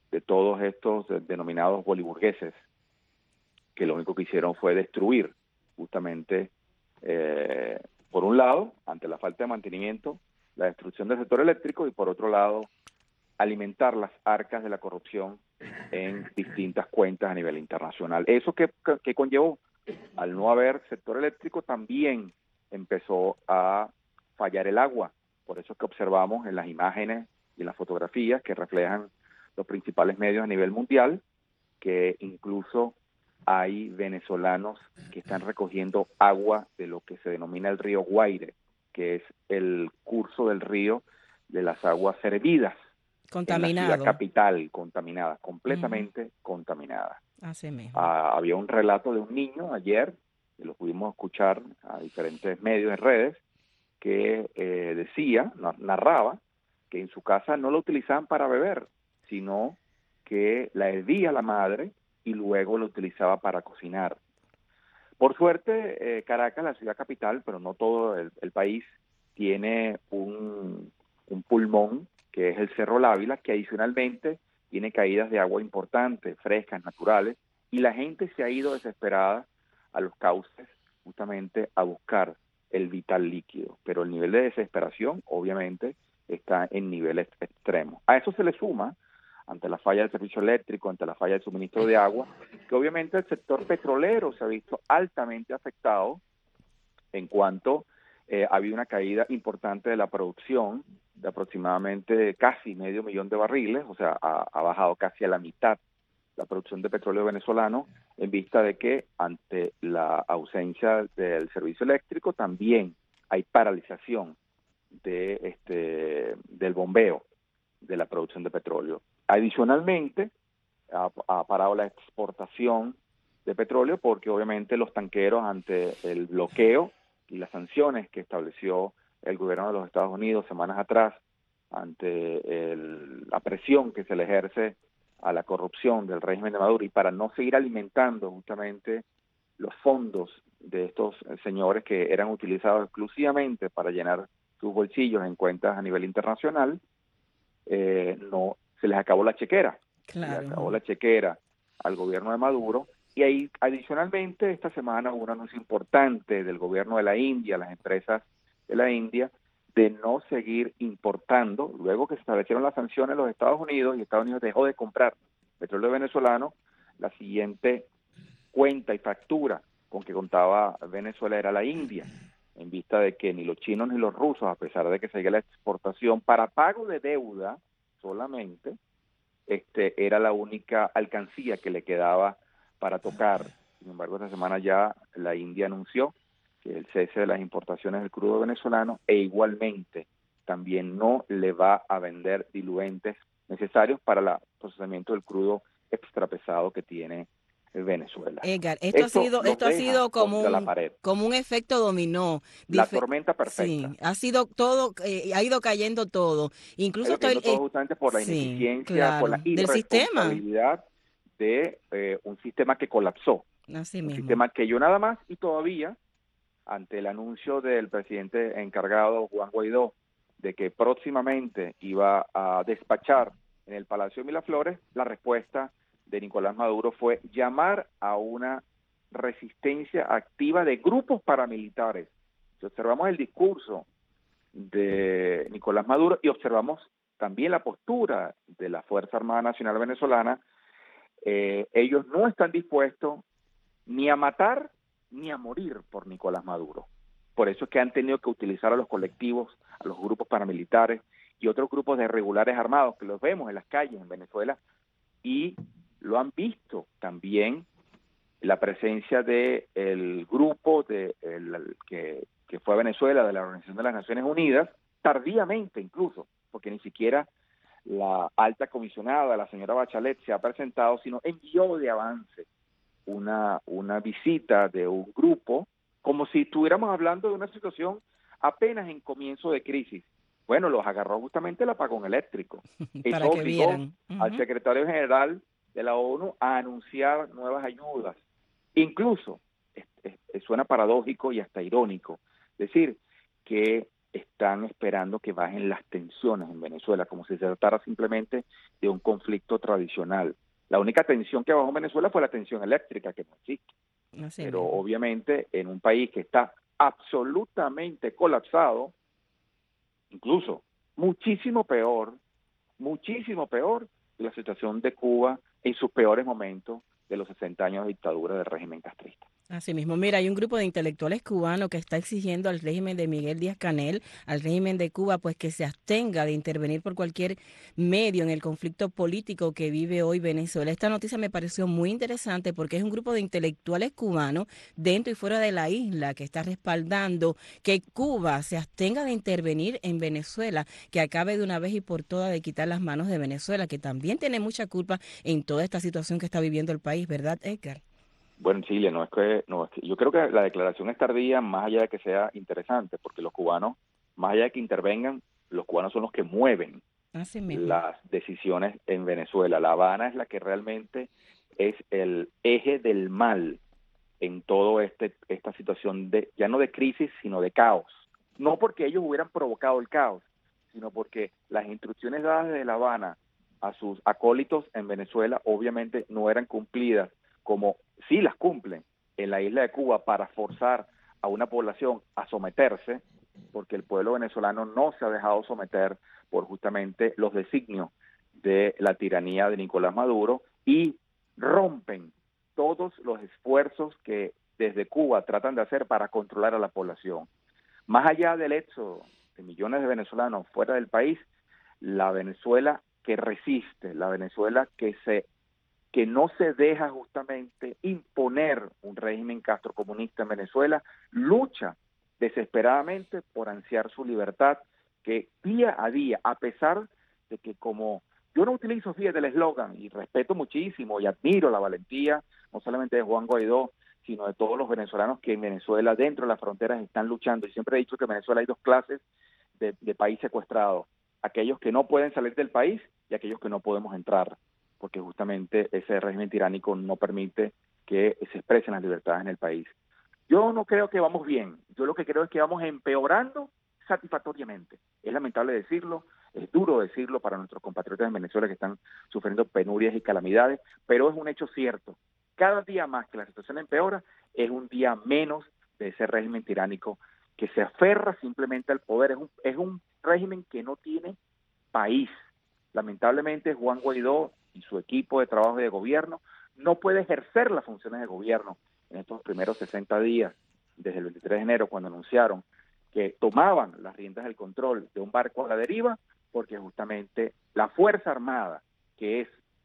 de todos estos denominados boliburgueses, que lo único que hicieron fue destruir justamente, por un lado, ante la falta de mantenimiento, la destrucción del sector eléctrico, y por otro lado, alimentar las arcas de la corrupción en distintas cuentas a nivel internacional. Eso que conllevó, al no haber sector eléctrico, también empezó a fallar el agua. Por eso es que observamos en las imágenes y en las fotografías que reflejan los principales medios a nivel mundial, que incluso hay venezolanos que están recogiendo agua de lo que se denomina el río Guaire, que es el curso del río de las aguas servidas. Contaminado. En la ciudad capital, contaminada, completamente contaminada. Así mismo. Había un relato de un niño ayer, que lo pudimos escuchar a diferentes medios en redes, que narraba que en su casa no lo utilizaban para beber, sino que la hervía la madre y luego lo utilizaba para cocinar. Por suerte, Caracas, la ciudad capital, pero no todo el país, tiene un pulmón, que es el Cerro Lávila, que adicionalmente tiene caídas de agua importantes, frescas, naturales, y la gente se ha ido desesperada a los cauces justamente a buscar el vital líquido. Pero el nivel de desesperación, obviamente, está en niveles extremos. A eso se le suma, ante la falla del servicio eléctrico, ante la falla del suministro de agua, que obviamente el sector petrolero se ha visto altamente afectado en cuanto ha habido una caída importante de la producción, de aproximadamente casi 500,000 de barriles, o sea, ha bajado casi a la mitad la producción de petróleo venezolano, en vista de que ante la ausencia del servicio eléctrico también hay paralización del bombeo de la producción de petróleo. Adicionalmente, ha parado la exportación de petróleo porque obviamente los tanqueros, ante el bloqueo y las sanciones que estableció el gobierno de los Estados Unidos semanas atrás, ante la presión que se le ejerce a la corrupción del régimen de Maduro, y para no seguir alimentando justamente los fondos de estos señores que eran utilizados exclusivamente para llenar sus bolsillos en cuentas a nivel internacional, no se les acabó la chequera. Claro. Se les acabó la chequera al gobierno de Maduro. Y ahí, adicionalmente, esta semana hubo un anuncio importante del gobierno de la India, las empresas de la India, de no seguir importando, luego que se establecieron las sanciones en los Estados Unidos, y Estados Unidos dejó de comprar petróleo venezolano. La siguiente cuenta y factura con que contaba Venezuela era la India, en vista de que ni los chinos ni los rusos, a pesar de que seguía la exportación para pago de deuda solamente, era la única alcancía que le quedaba para tocar. Sin embargo, esta semana ya la India anunció que el cese de las importaciones del crudo venezolano, e igualmente también no le va a vender diluentes necesarios para el procesamiento del crudo extrapesado que tiene Venezuela. Edgar, esto ha sido como un efecto dominó. La tormenta perfecta. Sí, ha sido todo, ha ido cayendo todo. Incluso todo justamente por la ineficiencia, claro, por la irresponsabilidad de un sistema que colapsó. Así un mismo. Sistema que yo nada más, y todavía, ante el anuncio del presidente encargado, Juan Guaidó, de que próximamente iba a despachar en el Palacio de Miraflores, la respuesta de Nicolás Maduro fue llamar a una resistencia activa de grupos paramilitares. Si observamos el discurso de Nicolás Maduro y observamos también la postura de la Fuerza Armada Nacional Venezolana, ellos no están dispuestos ni a matar ni a morir por Nicolás Maduro. Por eso es que han tenido que utilizar a los colectivos, a los grupos paramilitares y otros grupos de irregulares armados que los vemos en las calles en Venezuela, y lo han visto también la presencia del grupo que fue a Venezuela, de la Organización de las Naciones Unidas, tardíamente incluso, porque ni siquiera la alta comisionada, la señora Bachelet, se ha presentado, sino envió de avance una visita de un grupo, como si estuviéramos hablando de una situación apenas en comienzo de crisis. Bueno, los agarró justamente el apagón eléctrico. Para Eso que obligó vieran. al secretario general de la ONU a anunciar nuevas ayudas. Incluso, suena paradójico y hasta irónico, decir que están esperando que bajen las tensiones en Venezuela, como si se tratara simplemente de un conflicto tradicional. La única tensión que bajó en Venezuela fue la tensión eléctrica, que no existe. Pero obviamente en un país que está absolutamente colapsado, incluso muchísimo peor que la situación de Cuba en sus peores momentos de los 60 años de dictadura del régimen castrista. Así mismo, mira, hay un grupo de intelectuales cubanos que está exigiendo al régimen de Miguel Díaz-Canel, al régimen de Cuba, pues que se abstenga de intervenir por cualquier medio en el conflicto político que vive hoy Venezuela. Esta noticia me pareció muy interesante porque es un grupo de intelectuales cubanos dentro y fuera de la isla que está respaldando que Cuba se abstenga de intervenir en Venezuela, que acabe de una vez y por todas de quitar las manos de Venezuela, que también tiene mucha culpa en toda esta situación que está viviendo el país, ¿verdad, Edgar? Bueno, Chile, no es que yo creo que la declaración es tardía, más allá de que sea interesante, porque los cubanos, más allá de que intervengan, los cubanos son los que mueven las decisiones en Venezuela. La Habana es la que realmente es el eje del mal en todo esta situación de, ya no de crisis, sino de caos. No porque ellos hubieran provocado el caos, sino porque las instrucciones dadas desde La Habana a sus acólitos en Venezuela obviamente no eran cumplidas, como sí las cumplen en la isla de Cuba para forzar a una población a someterse, porque el pueblo venezolano no se ha dejado someter por justamente los designios de la tiranía de Nicolás Maduro, y rompen todos los esfuerzos que desde Cuba tratan de hacer para controlar a la población. Más allá del éxodo de millones de venezolanos fuera del país, la Venezuela que resiste, la Venezuela que no se deja justamente imponer un régimen castrocomunista en Venezuela, lucha desesperadamente por ansiar su libertad, que día a día, a pesar de que, como yo no utilizo, fíjate, el eslogan, y respeto muchísimo y admiro la valentía, no solamente de Juan Guaidó, sino de todos los venezolanos que en Venezuela, dentro de las fronteras, están luchando, y siempre he dicho que en Venezuela hay dos clases de país secuestrado: aquellos que no pueden salir del país y aquellos que no podemos entrar, porque justamente ese régimen tiránico no permite que se expresen las libertades en el país. Yo no creo que vamos bien, yo lo que creo es que vamos empeorando satisfactoriamente. Es lamentable decirlo, es duro decirlo para nuestros compatriotas en Venezuela que están sufriendo penurias y calamidades, pero es un hecho cierto. Cada día más que la situación empeora, es un día menos de ese régimen tiránico que se aferra simplemente al poder. Es un régimen que no tiene país. Lamentablemente, Juan Guaidó y su equipo de trabajo y de gobierno no puede ejercer las funciones de gobierno en estos primeros 60 días, desde el 23 de enero, cuando anunciaron que tomaban las riendas del control de un barco a la deriva, porque justamente la Fuerza Armada, que es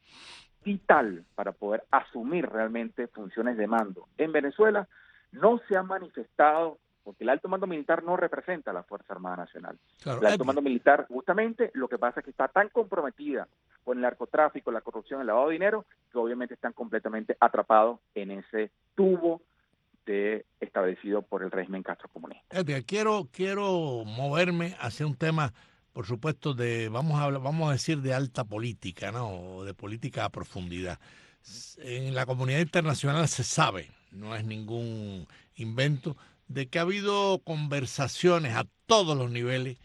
vital para poder asumir realmente funciones de mando en Venezuela, no se ha manifestado, porque el alto mando militar no representa a la Fuerza Armada Nacional. Claro, el alto mando militar, justamente, lo que pasa es que está tan comprometida con el narcotráfico, la corrupción, el lavado de dinero, que obviamente están completamente atrapados en ese tubo establecido por el régimen castrocomunista. Quiero moverme hacia un tema, por supuesto, vamos a decir, de alta política, ¿no? De política a profundidad. En la comunidad internacional se sabe, no es ningún invento, de que ha habido conversaciones a todos los niveles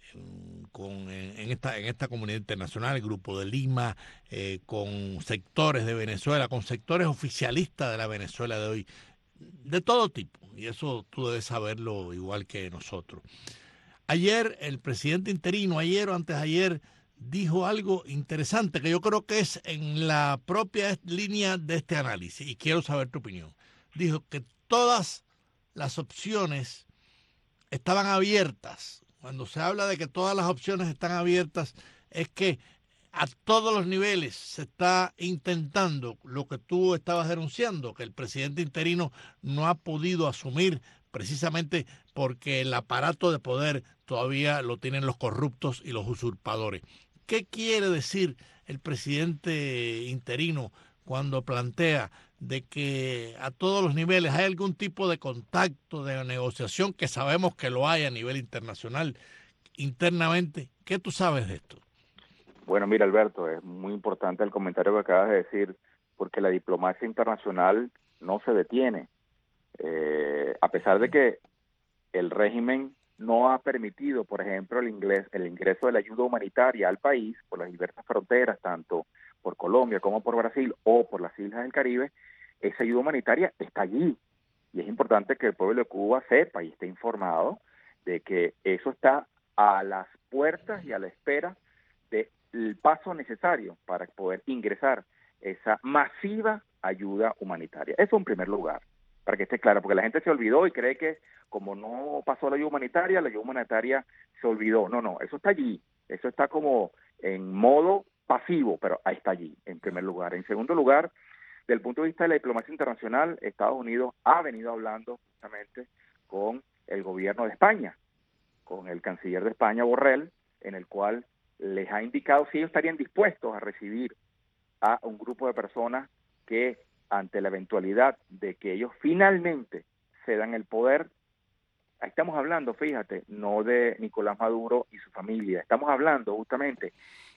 en esta comunidad internacional, el Grupo de Lima, con sectores de Venezuela, con sectores oficialistas de la Venezuela de hoy, de todo tipo, y eso tú debes saberlo igual que nosotros. Ayer el presidente interino, ayer o antes de ayer, dijo algo interesante que yo creo que es en la propia línea de este análisis, y quiero saber tu opinión. Dijo que todas las opciones estaban abiertas. Cuando se habla de que todas las opciones están abiertas, es que a todos los niveles se está intentando lo que tú estabas denunciando, que el presidente interino no ha podido asumir, precisamente porque el aparato de poder todavía lo tienen los corruptos y los usurpadores. ¿Qué quiere decir el presidente interino cuando plantea de que a todos los niveles hay algún tipo de contacto, de negociación, que sabemos que lo hay a nivel internacional, internamente? ¿Qué tú sabes de esto? Bueno, mira, Alberto, es muy importante el comentario que acabas de decir, porque la diplomacia internacional no se detiene. A pesar de que el régimen no ha permitido, por ejemplo, el ingreso de la ayuda humanitaria al país por las diversas fronteras, tanto por Colombia como por Brasil o por las islas del Caribe, esa ayuda humanitaria está allí. Y es importante que el pueblo de Cuba sepa y esté informado de que eso está a las puertas y a la espera del paso necesario para poder ingresar esa masiva ayuda humanitaria. Eso en primer lugar, para que esté claro, porque la gente se olvidó y cree que como no pasó la ayuda humanitaria se olvidó. No, eso está allí, eso está como en modo pasivo, pero ahí está allí, en primer lugar. En segundo lugar, desde el punto de vista de la diplomacia internacional, Estados Unidos ha venido hablando justamente con el gobierno de España, con el canciller de España, Borrell, en el cual les ha indicado si ellos estarían dispuestos a recibir a un grupo de personas que, ante la eventualidad de que ellos finalmente cedan el poder, ahí estamos hablando, fíjate, no de Nicolás Maduro y su familia, estamos hablando justamente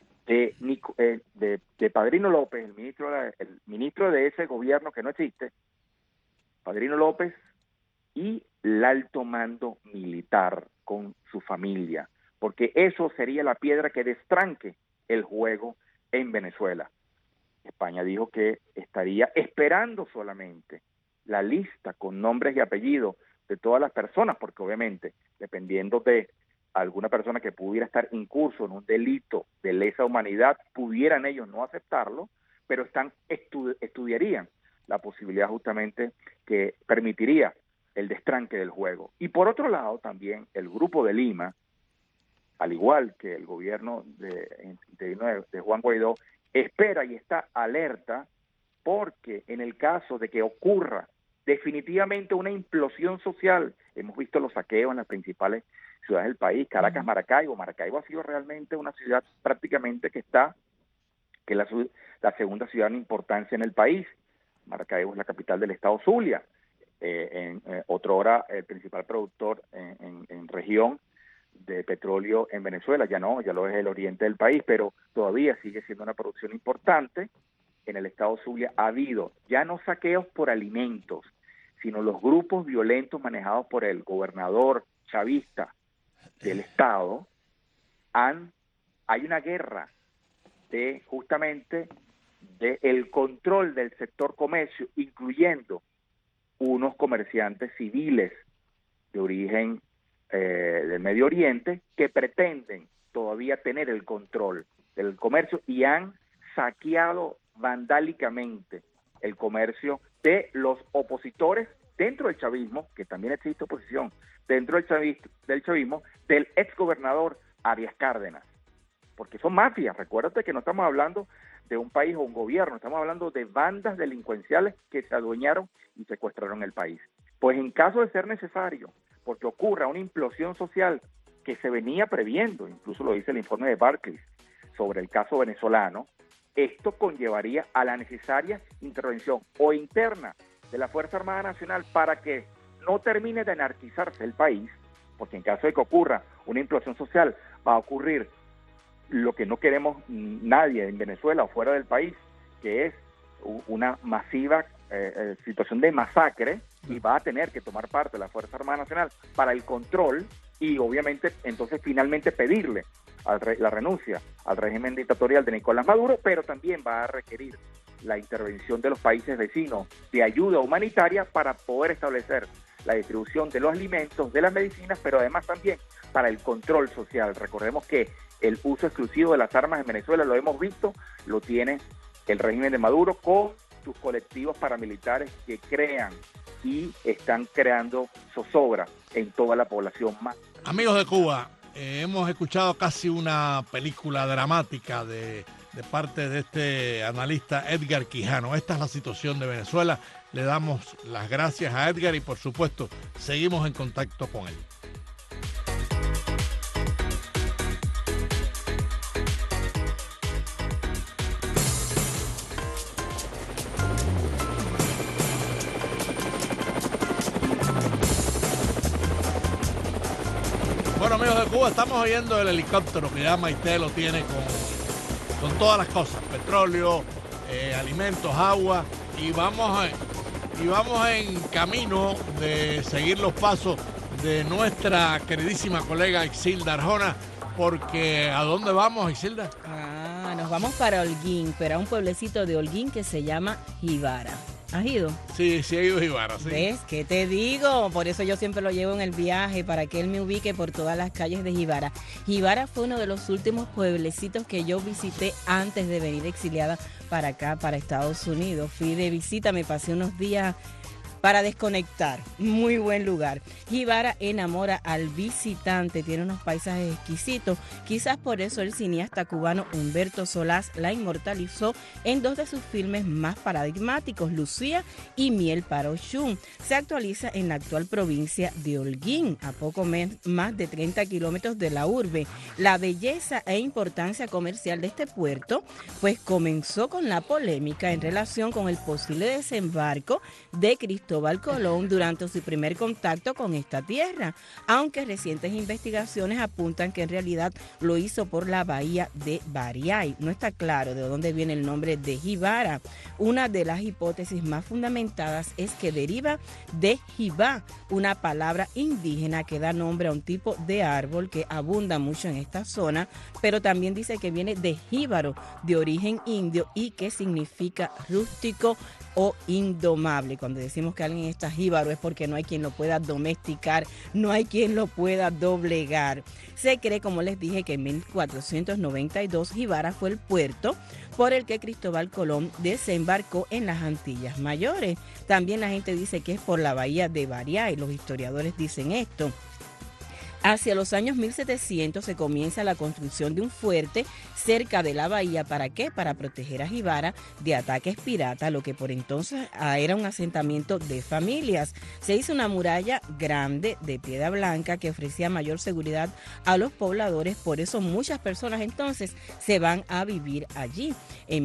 de Padrino López, el ministro de ese gobierno que no existe, Padrino López, y el alto mando militar con su familia, porque eso sería la piedra que destranque el juego en Venezuela. España dijo que estaría esperando solamente la lista con nombres y apellidos de todas las personas, porque obviamente, dependiendo de alguna persona que pudiera estar incurso en un delito de lesa humanidad, pudieran ellos no aceptarlo, pero estudiarían la posibilidad justamente que permitiría el destranque del juego. Y por otro lado, también el Grupo de Lima, al igual que el gobierno de Juan Guaidó, espera y está alerta porque en el caso de que ocurra definitivamente una implosión social, hemos visto los saqueos en las principales ciudades del país, Caracas, Maracaibo ha sido realmente una ciudad prácticamente que es la segunda ciudad en importancia en el país. Maracaibo es la capital del estado Zulia, otrora el principal productor en región de petróleo en Venezuela, ya lo es el oriente del país, pero todavía sigue siendo una producción importante. En el estado Zulia ha habido ya no saqueos por alimentos, sino los grupos violentos manejados por el gobernador chavista del estado, hay una guerra justamente del control del sector comercio, incluyendo unos comerciantes civiles de origen del Medio Oriente que pretenden todavía tener el control del comercio y han saqueado vandálicamente el comercio de los opositores dentro del chavismo, que también existe oposición dentro del chavismo, del exgobernador Arias Cárdenas, porque son mafias. Recuérdate que no estamos hablando de un país o un gobierno, estamos hablando de bandas delincuenciales que se adueñaron y secuestraron el país. Pues en caso de ser necesario, porque ocurra una implosión social que se venía previendo, incluso lo dice el informe de Barclays sobre el caso venezolano, esto conllevaría a la necesaria intervención o interna de la Fuerza Armada Nacional para que no termine de anarquizarse el país, porque en caso de que ocurra una implosión social va a ocurrir lo que no queremos nadie en Venezuela o fuera del país, que es una masiva situación de masacre, y va a tener que tomar parte la Fuerza Armada Nacional para el control y obviamente entonces finalmente pedirle la renuncia al régimen dictatorial de Nicolás Maduro, pero también va a requerir la intervención de los países vecinos de ayuda humanitaria para poder establecer la distribución de los alimentos, de las medicinas, pero además también para el control social. Recordemos que el uso exclusivo de las armas en Venezuela, lo hemos visto, lo tiene el régimen de Maduro con sus colectivos paramilitares que crean y están creando zozobra en toda la población. Amigos de Cuba, hemos escuchado casi una película dramática de parte de este analista Edgar Quijano. Esta es la situación de Venezuela. Le damos las gracias a Edgar y por supuesto seguimos en contacto con él. Bueno, amigos de Cuba, estamos oyendo el helicóptero que ya Maite lo tiene con todas las cosas, petróleo, alimentos, agua, y vamos en camino de seguir los pasos de nuestra queridísima colega Exilda Arjona, porque ¿a dónde vamos, Exilda? Nos vamos para Holguín, pero a un pueblecito de Holguín que se llama Jibara. ¿Has ido? Sí, he ido a Jibara, sí. ¿Ves? ¿Qué te digo? Por eso yo siempre lo llevo en el viaje, para que él me ubique por todas las calles de Jibara. Jibara fue uno de los últimos pueblecitos que yo visité antes de venir exiliada para acá, para Estados Unidos. Fui de visita, me pasé unos días para desconectar. Muy buen lugar. Jibara enamora al visitante, tiene unos paisajes exquisitos. Quizás por eso el cineasta cubano Humberto Solás la inmortalizó en dos de sus filmes más paradigmáticos, Lucía y Miel para Oshun. Se actualiza en la actual provincia de Holguín, a poco más de 30 kilómetros de la urbe. La belleza e importancia comercial de este puerto pues comenzó con la polémica en relación con el posible desembarco de Cristóbal Colón durante su primer contacto con esta tierra, aunque recientes investigaciones apuntan que en realidad lo hizo por la bahía de Bariay. No está claro de dónde viene el nombre de Jibara. Una de las hipótesis más fundamentadas es que deriva de jibá, una palabra indígena que da nombre a un tipo de árbol que abunda mucho en esta zona, pero también dice que viene de jíbaro, de origen indio, y que significa rústico o indomable. Cuando decimos que alguien está jíbaro es porque no hay quien lo pueda domesticar, no hay quien lo pueda doblegar. Se cree, como les dije, que en 1492 Jibara fue el puerto por el que Cristóbal Colón desembarcó en las Antillas Mayores. También la gente dice que es por la bahía de Bariay, los historiadores dicen esto. Hacia los años 1700 se comienza la construcción de un fuerte cerca de la bahía. ¿Para qué? Para proteger a Jibara de ataques piratas, lo que por entonces era un asentamiento de familias. Se hizo una muralla grande de piedra blanca que ofrecía mayor seguridad a los pobladores, por eso muchas personas entonces se van a vivir allí. En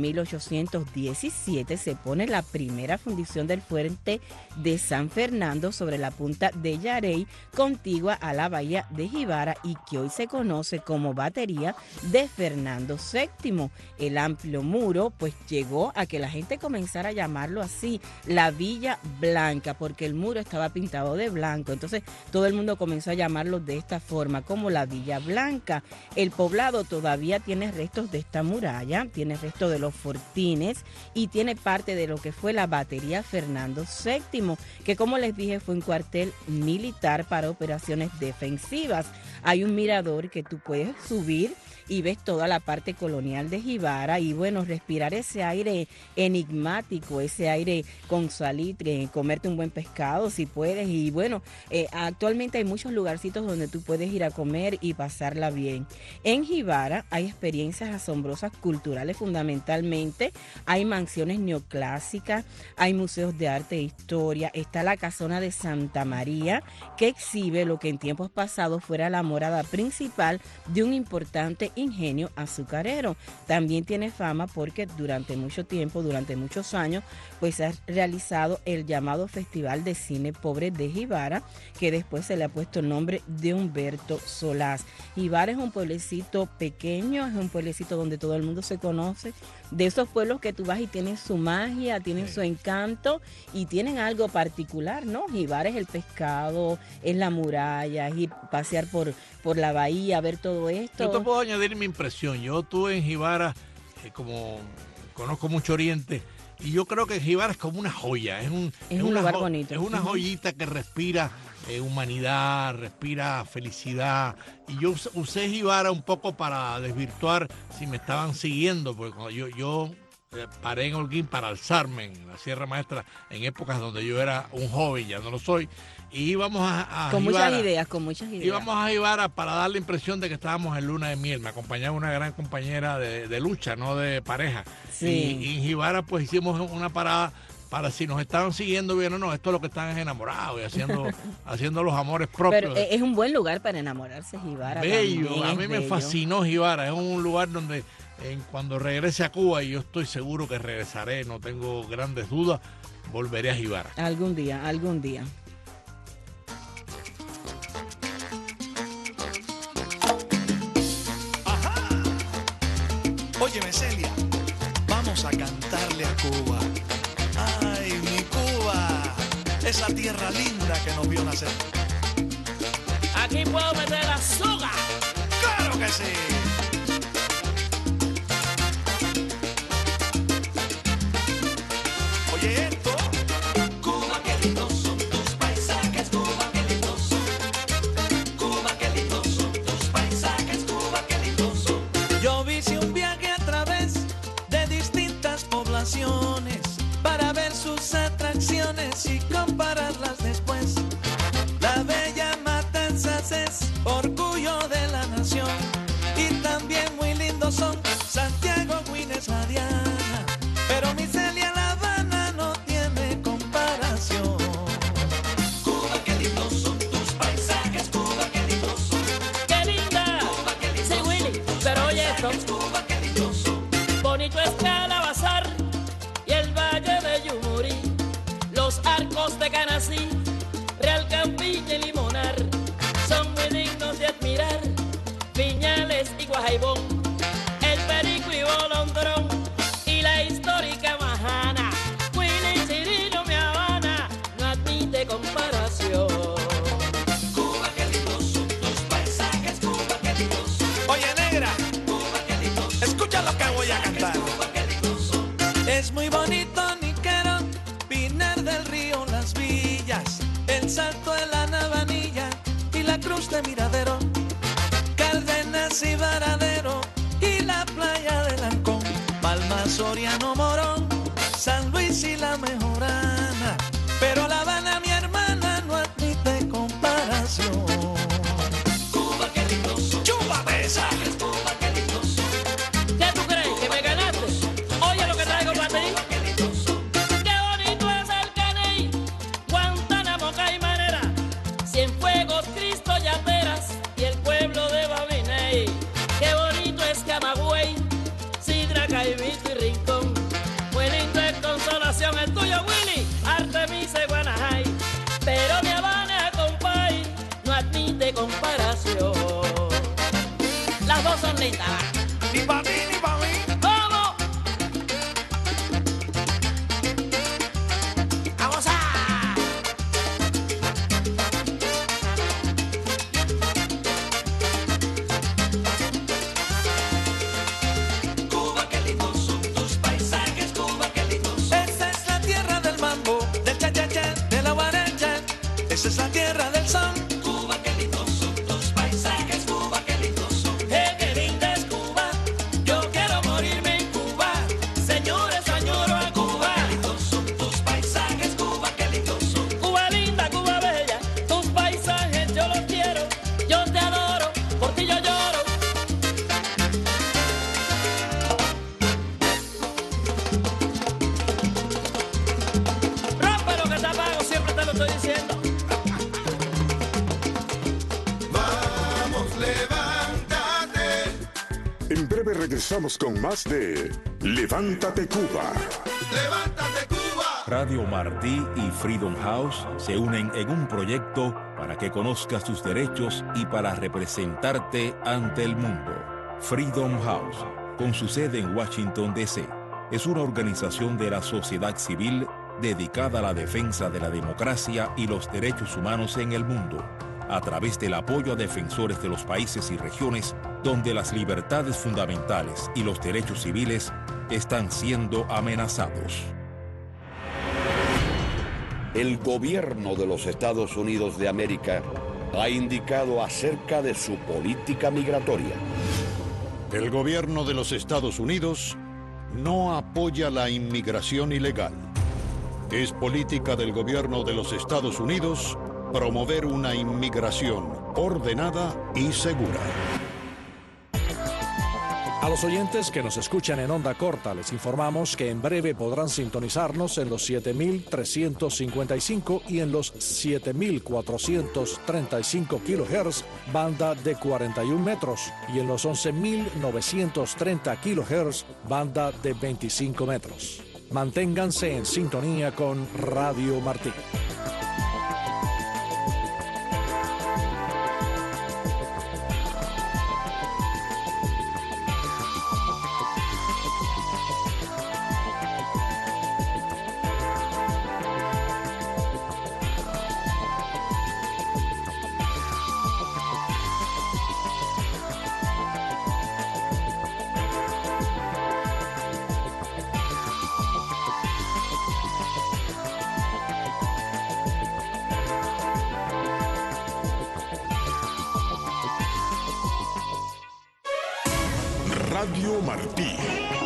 1817 se pone la primera fundición del fuerte de San Fernando sobre la punta de Yarey, contigua a la bahía de Jibara, y que hoy se conoce como Batería de Fernando VII. El amplio muro pues llegó a que la gente comenzara a llamarlo así, la Villa Blanca, porque el muro estaba pintado de blanco. Entonces todo el mundo comenzó a llamarlo de esta forma, como la Villa Blanca. El poblado todavía tiene restos de esta muralla, tiene restos de los fortines y tiene parte de lo que fue la Batería Fernando VII, que como les dije fue un cuartel militar para operaciones defensivas. Hay un mirador que tú puedes subir y ves toda la parte colonial de Jibara, y bueno, respirar ese aire enigmático, ese aire con salitre, comerte un buen pescado si puedes, y bueno, actualmente hay muchos lugarcitos donde tú puedes ir a comer y pasarla bien. En Jibara hay experiencias asombrosas culturales fundamentalmente, hay mansiones neoclásicas, hay museos de arte e historia, está la casona de Santa María, que exhibe lo que en tiempos pasados fuera la morada principal de un importante ingenio azucarero. También tiene fama porque durante mucho tiempo, durante muchos años, pues ha realizado el llamado Festival de Cine Pobre de Jibara, que después se le ha puesto el nombre de Humberto Solás. Jibara es un pueblecito pequeño, es un pueblecito donde todo el mundo se conoce, de esos pueblos que tú vas y tienen su magia, tienen su encanto y tienen algo particular, ¿no? Jibara es el pescado, es la muralla, es ir pasear por la bahía, ver todo esto. Yo te puedo añadir mi impresión. Yo estuve en Jibara, como conozco mucho Oriente, y yo creo que Jibara es como una joya. Es un lugar bonito. Es una joyita que respira humanidad, respira felicidad. Y yo usé Jibara un poco para desvirtuar si me estaban siguiendo, porque cuando yo paré en Holguín para alzarme en la Sierra Maestra en épocas donde yo era un joven, ya no lo soy, y íbamos a con Jibara, muchas ideas. Íbamos a Jibara para dar la impresión de que estábamos en luna de miel. Me acompañaba una gran compañera de lucha, no de pareja. Sí. Y en Jibara pues hicimos una parada para si nos estaban siguiendo bien o no. Esto es lo que están enamorados y haciendo los amores propios. Pero es un buen lugar para enamorarse, Jibara. Bello, también, a mí me fascinó Jibara. Es un lugar donde cuando regrese a Cuba, y yo estoy seguro que regresaré, no tengo grandes dudas, volveré a Jibara. Algún día. Óyeme, Celia, vamos a cantarle a Cuba. Ay, mi Cuba, esa tierra linda que nos vio nacer. Aquí puedo meter azúcar. ¡Claro que sí! Oye esto. Cuba, qué lindos son tus paisajes, Cuba, qué lindos son. Cuba, qué lindos son tus paisajes, Cuba, qué lindos son. Yo hice un viaje a través de distintas poblaciones para ver sus atracciones y compararlas después. La bella Matanzas es orgullo de la nación y también muy lindos son Santiago, Guines, La Diana, pero mi Celia, La Habana no tiene comparación. Cuba, qué lindos son tus paisajes, Cuba, qué lindos son. ¡Qué linda! Cuba, qué lindos sí, Willy, son tus pero oye esto. paisajes, Cuba, qué lindos son. Bonito es Calabazar y el Valle de Yumurí, los arcos de Canasí, Real Campilla y Limonar, son muy dignos de admirar. Viñales y Guajaibón, el Perico y Bolondrón, y la histórica Majana. Willy, Cirilo, Mi Habana, no admite comparación. Cuba, qué lindos son tus paisajes, Cuba, qué lindos son. Oye, negra, Cuba, qué lindos son. escucha lo que voy a cantar. Cuba, qué lindos son. Es muy bonito Niquero, Pinar del Río, Las Villas, el Salto de la Navanilla y la Cruz de Miradero, Cárdenas y Varadero y la playa de Lancón, Palma, Soriano, Morón, San Luis y la Mejorana, pero La Habana, mi hermana, no admite comparación. Cuba, qué lindos son. ¡Chúpate esa! Paisajes, Cuba, qué lindos son. ¿Qué tú crees? ¿Que me ganaste? Oye lo que traigo para ti. Cuba, qué lindos son. ¡Qué bonito es el Caney! Guantánamo, Caimanera, Cienfuegos, Cristo, Yateras y el pueblo de Babiney. ¡Qué bonito es Camagüey, Sidra, Caimito y Rincón! Muy lindo es Consolación, el tuyo, Willy, Artemisa y Guanajay. Pero Mi Habana, compay, no admite comparación. Las dos son lindas. Ni pa' ti, ni pa' mí. ¡Vamos! ¡Vamos a! Cuba, qué lindos son tus paisajes, Cuba, qué lindos son. Esa es la tierra del mambo, del cha-cha-cha, de la guaracha. Esa es la tierra del son. Cuba, qué lindos son tus paisajes, Cuba, qué lindos son. ¡Qué linda es Cuba! Yo quiero morirme en Cuba. Señores, añoro a Cuba. Qué lindos son tus paisajes, Cuba, qué lindos son. Cuba linda, Cuba bella, tus paisajes yo los quiero. Yo te adoro, por ti yo lloro. Rompe lo que te apago, siempre te lo estoy diciendo. Vamos, levántate. En breve regresamos con más de Levántate Cuba. Levántate, Cuba. Radio Martí y Freedom House se unen en un proyecto para que conozcas tus derechos y para representarte ante el mundo. Freedom House, con su sede en Washington, D.C., es una organización de la sociedad civil dedicada a la defensa de la democracia y los derechos humanos en el mundo, a través del apoyo a defensores de los países y regiones donde las libertades fundamentales y los derechos civiles están siendo amenazados. El gobierno de los Estados Unidos de América ha indicado acerca de su política migratoria. El gobierno de los Estados Unidos no apoya la inmigración ilegal. Es política del gobierno de los Estados Unidos promover una inmigración ordenada y segura. A los oyentes que nos escuchan en onda corta, les informamos que en breve podrán sintonizarnos en los 7.355 y en los 7.435 kHz, banda de 41 metros, y en los 11.930 kHz, banda de 25 metros. Manténganse en sintonía con Radio Martí. Radio Martí.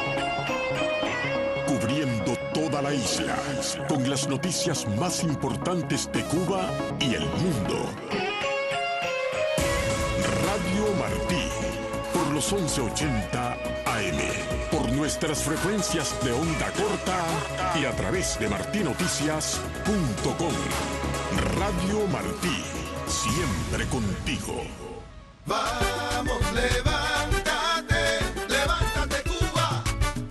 Cubriendo toda la isla con las noticias más importantes de Cuba y el mundo. Radio Martí, por los 1180 AM, por nuestras frecuencias de onda corta y a través de martinoticias.com. Radio Martí, siempre contigo. Vamos, levántate, levántate Cuba.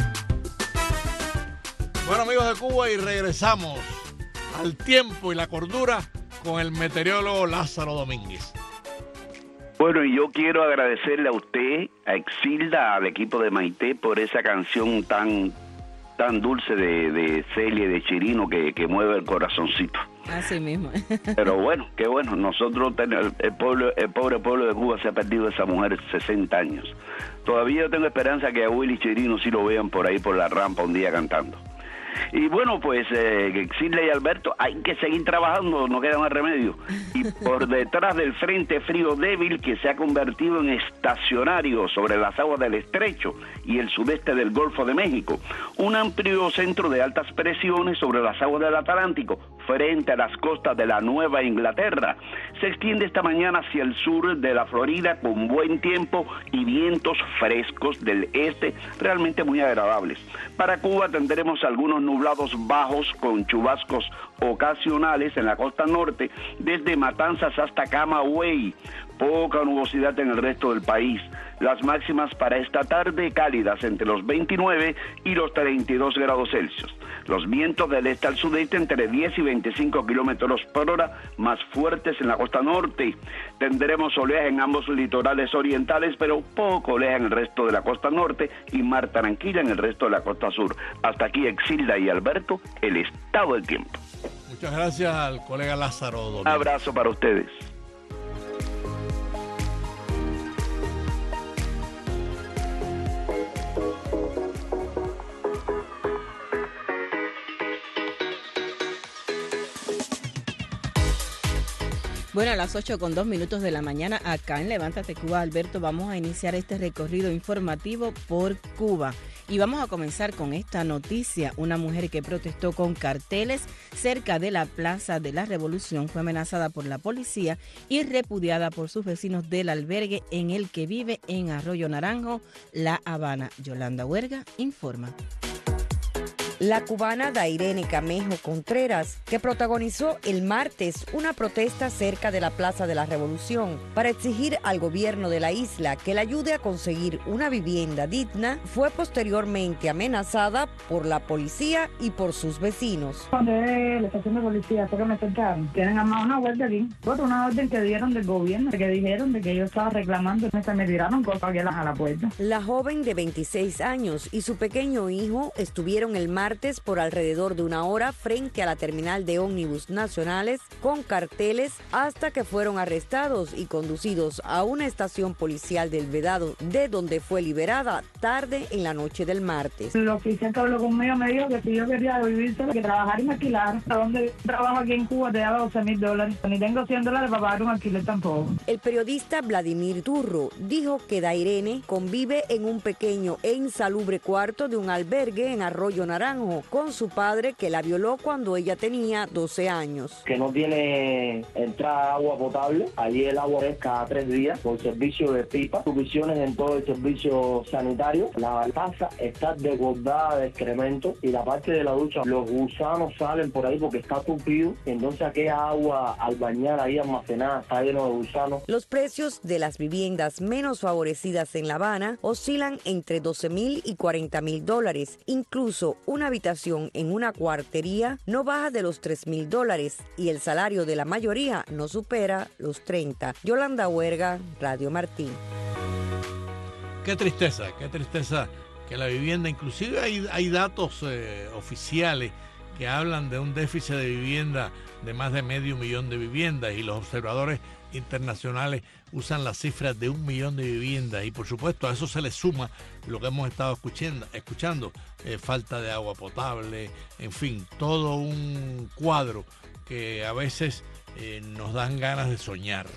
Bueno, amigos de Cuba, y regresamos al tiempo y la cordura con el meteorólogo Lázaro Domínguez. Bueno, y yo quiero agradecerle a usted, a Exilda, al equipo de Maite, por esa canción tan dulce de Celia y de Chirino que mueve el corazoncito. Así mismo. Pero bueno, qué bueno. Nosotros, el pobre pueblo de Cuba se ha perdido esa mujer 60 años. Todavía yo tengo esperanza que a Willy Chirino sí lo vean por ahí por la rampa un día cantando. Y bueno, pues Exilda y Alberto, hay que seguir trabajando, no queda más remedio. Y por detrás del frente frío débil que se ha convertido en estacionario sobre las aguas del Estrecho y el sudeste del Golfo de México, un amplio centro de altas presiones sobre las aguas del Atlántico, frente a las costas de la Nueva Inglaterra, se extiende esta mañana hacia el sur de la Florida con buen tiempo y vientos frescos del este realmente muy agradables. Para Cuba tendremos algunos nublados bajos con chubascos ocasionales en la costa norte, desde Matanzas hasta Camagüey. Poca nubosidad en el resto del país. Las máximas para esta tarde cálidas entre los 29 y los 32 grados Celsius. Los vientos del este al sudeste entre 10 y 25 kilómetros por hora, más fuertes en la costa norte. Tendremos oleaje en ambos litorales orientales, pero poco oleaje en el resto de la costa norte y mar tranquila en el resto de la costa sur. Hasta aquí Exilda y Alberto, el estado del tiempo. Muchas gracias al colega Lázaro Domínguez. Un abrazo para ustedes. Bueno, a las 8:02 de la mañana, acá en Levántate Cuba, Alberto, vamos a iniciar este recorrido informativo por Cuba. Y vamos a comenzar con esta noticia. Una mujer que protestó con carteles cerca de la Plaza de la Revolución fue amenazada por la policía y repudiada por sus vecinos del albergue en el que vive en Arroyo Naranjo, La Habana. Yolanda Huerga informa. La cubana Dairene Camejo Contreras, que protagonizó el martes una protesta cerca de la Plaza de la Revolución para exigir al gobierno de la isla que le ayude a conseguir una vivienda digna, fue posteriormente amenazada por la policía y por sus vecinos. De la estación de policía, fue que me sentaron. Tienen armado una orden aquí. Una orden que dieron del gobierno, que dijeron de que yo estaba reclamando, me tiraron por pagar a la puerta. La joven de 26 años y su pequeño hijo estuvieron el martes por alrededor de una hora frente a la terminal de ómnibus nacionales con carteles hasta que fueron arrestados y conducidos a una estación policial del Vedado, de donde fue liberada tarde en la noche del martes. El oficial que habló conmigo me dijo que si yo quería vivir sola, que trabajar y me alquilar. ¿A dónde trabajo aquí en Cuba? Te daba $12,000. Ni tengo $100 para pagar un alquiler tampoco. El periodista Vladimir Turro dijo que Dairene convive en un pequeño e insalubre cuarto de un albergue en Arroyo Naranjo con su padre, que la violó cuando ella tenía 12 años. Que no tiene entrada agua potable. Allí el agua es cada 3 días por servicio de pipa. Provisiones en todo el servicio sanitario. La casa está desbordada de excremento y la parte de la ducha, los gusanos salen por ahí porque está tupido. Entonces aquella agua al bañar ahí almacenada está lleno de gusanos. Los precios de las viviendas menos favorecidas en La Habana oscilan entre $12,000 y $40,000. Incluso una habitación en una cuartería no baja de los $3,000 y el salario de la mayoría no supera los 30. Yolanda Huerga, Radio Martín. Qué tristeza que la vivienda, inclusive hay datos oficiales que hablan de un déficit de vivienda de más de 500,000 de viviendas, y los observadores internacionales usan las cifras de 1,000,000 de viviendas, y por supuesto a eso se le suma lo que hemos estado escuchando, falta de agua potable, en fin, todo un cuadro que a veces nos dan ganas de soñar.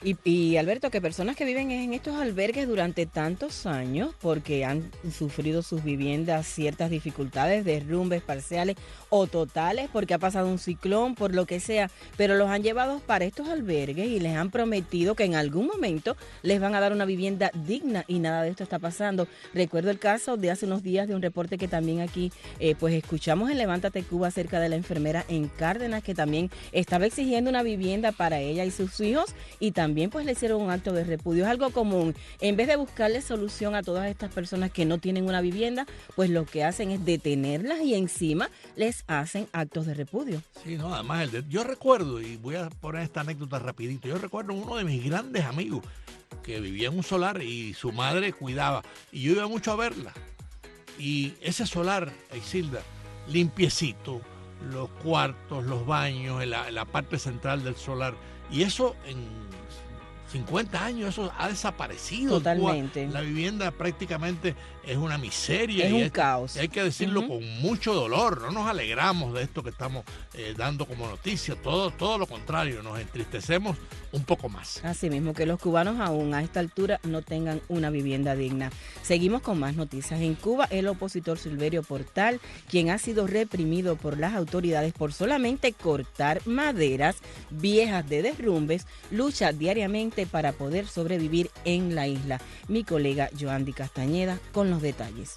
Y Alberto, que personas que viven en estos albergues durante tantos años porque han sufrido sus viviendas ciertas dificultades, derrumbes parciales o totales, porque ha pasado un ciclón, por lo que sea, pero los han llevado para estos albergues y les han prometido que en algún momento les van a dar una vivienda digna y nada de esto está pasando. Recuerdo el caso de hace unos días de un reporte que también aquí pues escuchamos en Levántate Cuba acerca de la enfermera en Cárdenas que también estaba exigiendo una vivienda para ella y sus hijos y también pues le hicieron un acto de repudio. Es algo común. En vez de buscarle solución a todas estas personas que no tienen una vivienda, pues lo que hacen es detenerlas y encima les hacen actos de repudio. Sí, no, además yo recuerdo, y voy a poner esta anécdota rapidito, yo recuerdo uno de mis grandes amigos que vivía en un solar y su madre cuidaba y yo iba mucho a verla. Y ese solar, Isilda, limpiecito, los cuartos, los baños, la parte central del solar, y eso en 50 años eso ha desaparecido. Totalmente. La vivienda prácticamente es una miseria. Es un caos. Y hay que decirlo con mucho dolor. No nos alegramos de esto que estamos dando como noticia. Todo lo contrario, nos entristecemos un poco más. Así mismo, que los cubanos aún a esta altura no tengan una vivienda digna. Seguimos con más noticias. En Cuba, el opositor Silverio Portal, quien ha sido reprimido por las autoridades por solamente cortar maderas viejas de derrumbes, lucha diariamente para poder sobrevivir en la isla. Mi colega Joandy Castañeda con los detalles.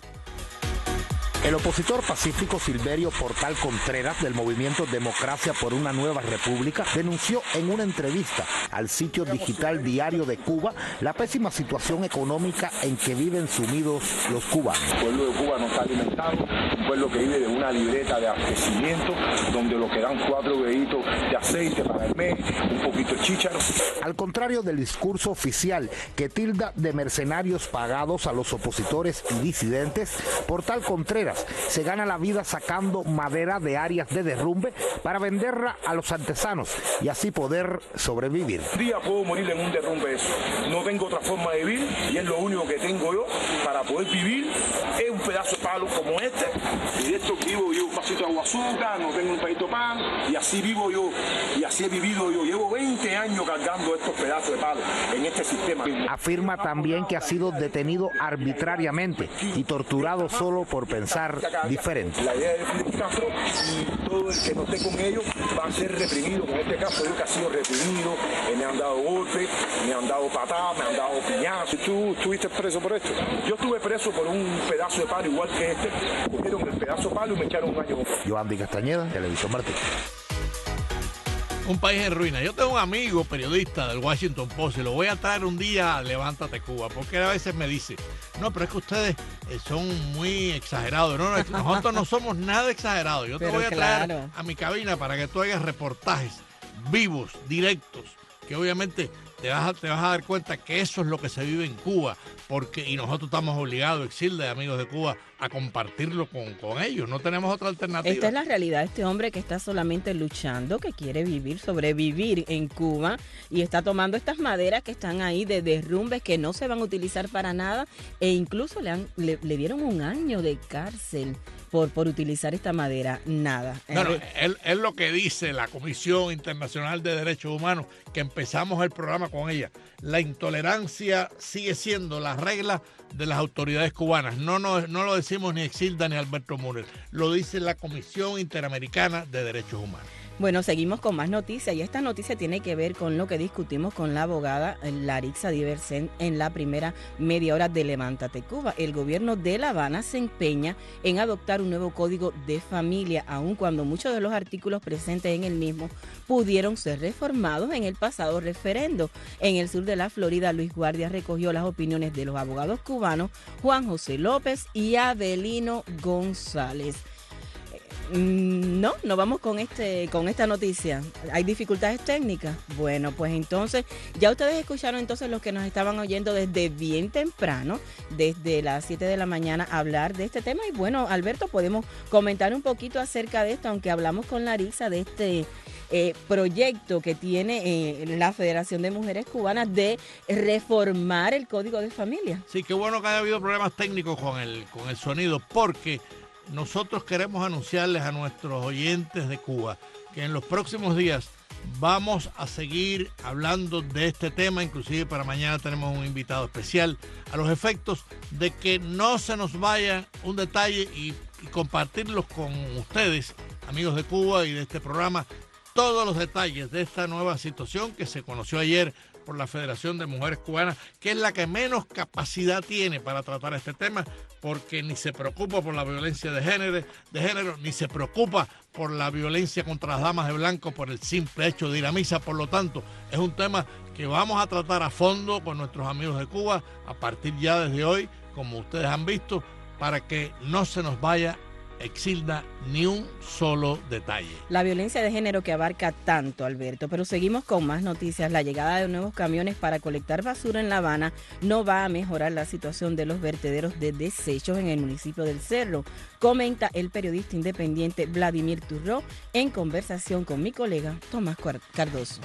El opositor pacífico Silverio Portal Contreras del movimiento Democracia por una Nueva República denunció en una entrevista al sitio digital Diario de Cuba la pésima situación económica en que viven sumidos los cubanos. El pueblo de Cuba no está alimentado, un pueblo que vive de una libreta de abastecimiento, donde lo que dan 4 huevitos de aceite para el mes, un poquito de chícharo. Al contrario del discurso oficial que tilda de mercenarios pagados a los opositores y disidentes, Portal Contreras se gana la vida sacando madera de áreas de derrumbe para venderla a los artesanos y así poder sobrevivir. Un día puedo morir en un derrumbe eso. No tengo otra forma de vivir y es lo único que tengo yo para poder vivir. Es un pedazo de palo como este y de esto vivo yo un vasito de agua azúcar, no tengo un pedito de pan y así vivo yo y así he vivido yo. Llevo 20 años cargando estos pedazos de palo en este sistema. Afirma también que ha sido detenido arbitrariamente y torturado solo por pensar diferente. La idea de Fidel Castro y todo el que no esté con ellos va a ser reprimido. En este caso yo que he sido reprimido, me han dado golpes, me han dado patadas, me han dado piñazos. ¿Tú estuviste preso por esto? Yo estuve preso por un pedazo de palo igual que este. Cogieron el pedazo de palo y me echaron un año. Joandy Castañeda, Televisión Martín. Un país en ruina. Yo tengo un amigo periodista del Washington Post y lo voy a traer un día a Levántate Cuba, porque a veces me dice, no, pero es que ustedes son muy exagerados. No, nosotros no somos nada exagerados. Yo te voy a traer a mi cabina para que tú hagas reportajes vivos, directos, que obviamente te vas a dar cuenta que eso es lo que se vive en Cuba, y nosotros estamos obligados, Exilda, amigos de Cuba, a compartirlo con ellos. No tenemos otra alternativa. Esta es la realidad. Este hombre que está solamente luchando, que quiere sobrevivir en Cuba y está tomando estas maderas que están ahí de derrumbes que no se van a utilizar para nada e incluso le dieron un año de cárcel por utilizar esta madera. Nada. Bueno, es lo que dice la Comisión Internacional de Derechos Humanos, que empezamos el programa con ella. La intolerancia sigue siendo la regla de las autoridades cubanas. No lo decimos ni Exilda ni Alberto Müller, lo dice la Comisión Interamericana de Derechos Humanos. Bueno, seguimos con más noticias y esta noticia tiene que ver con lo que discutimos con la abogada Larixa Diversén en la primera media hora de Levántate Cuba. El gobierno de La Habana se empeña en adoptar un nuevo código de familia, aun cuando muchos de los artículos presentes en el mismo pudieron ser reformados en el pasado referendo. En el sur de la Florida, Luis Guardia recogió las opiniones de los abogados cubanos Juan José López y Adelino González. No vamos con esta noticia. ¿Hay dificultades técnicas? Bueno, pues entonces, ya ustedes escucharon entonces los que nos estaban oyendo desde bien temprano, desde las 7 de la mañana, hablar de este tema. Y bueno, Alberto, podemos comentar un poquito acerca de esto, aunque hablamos con Larixa de este proyecto que tiene la Federación de Mujeres Cubanas de reformar el Código de Familia. Sí, qué bueno que haya habido problemas técnicos con el sonido, porque nosotros queremos anunciarles a nuestros oyentes de Cuba que en los próximos días vamos a seguir hablando de este tema, inclusive para mañana tenemos un invitado especial, a los efectos de que no se nos vaya un detalle y compartirlos con ustedes, amigos de Cuba y de este programa, todos los detalles de esta nueva situación que se conoció ayer por la Federación de Mujeres Cubanas, que es la que menos capacidad tiene para tratar este tema, porque ni se preocupa por la violencia de género, ni se preocupa por la violencia contra las damas de blanco por el simple hecho de ir a misa. Por lo tanto, es un tema que vamos a tratar a fondo con nuestros amigos de Cuba a partir ya desde hoy, como ustedes han visto, para que no se nos vaya, Exilda, ni un solo detalle. La violencia de género que abarca tanto, Alberto, pero seguimos con más noticias. La llegada de nuevos camiones para colectar basura en La Habana no va a mejorar la situación de los vertederos de desechos en el municipio del Cerro, comenta el periodista independiente Vladimir Turró en conversación con mi colega Tomás Cardoso.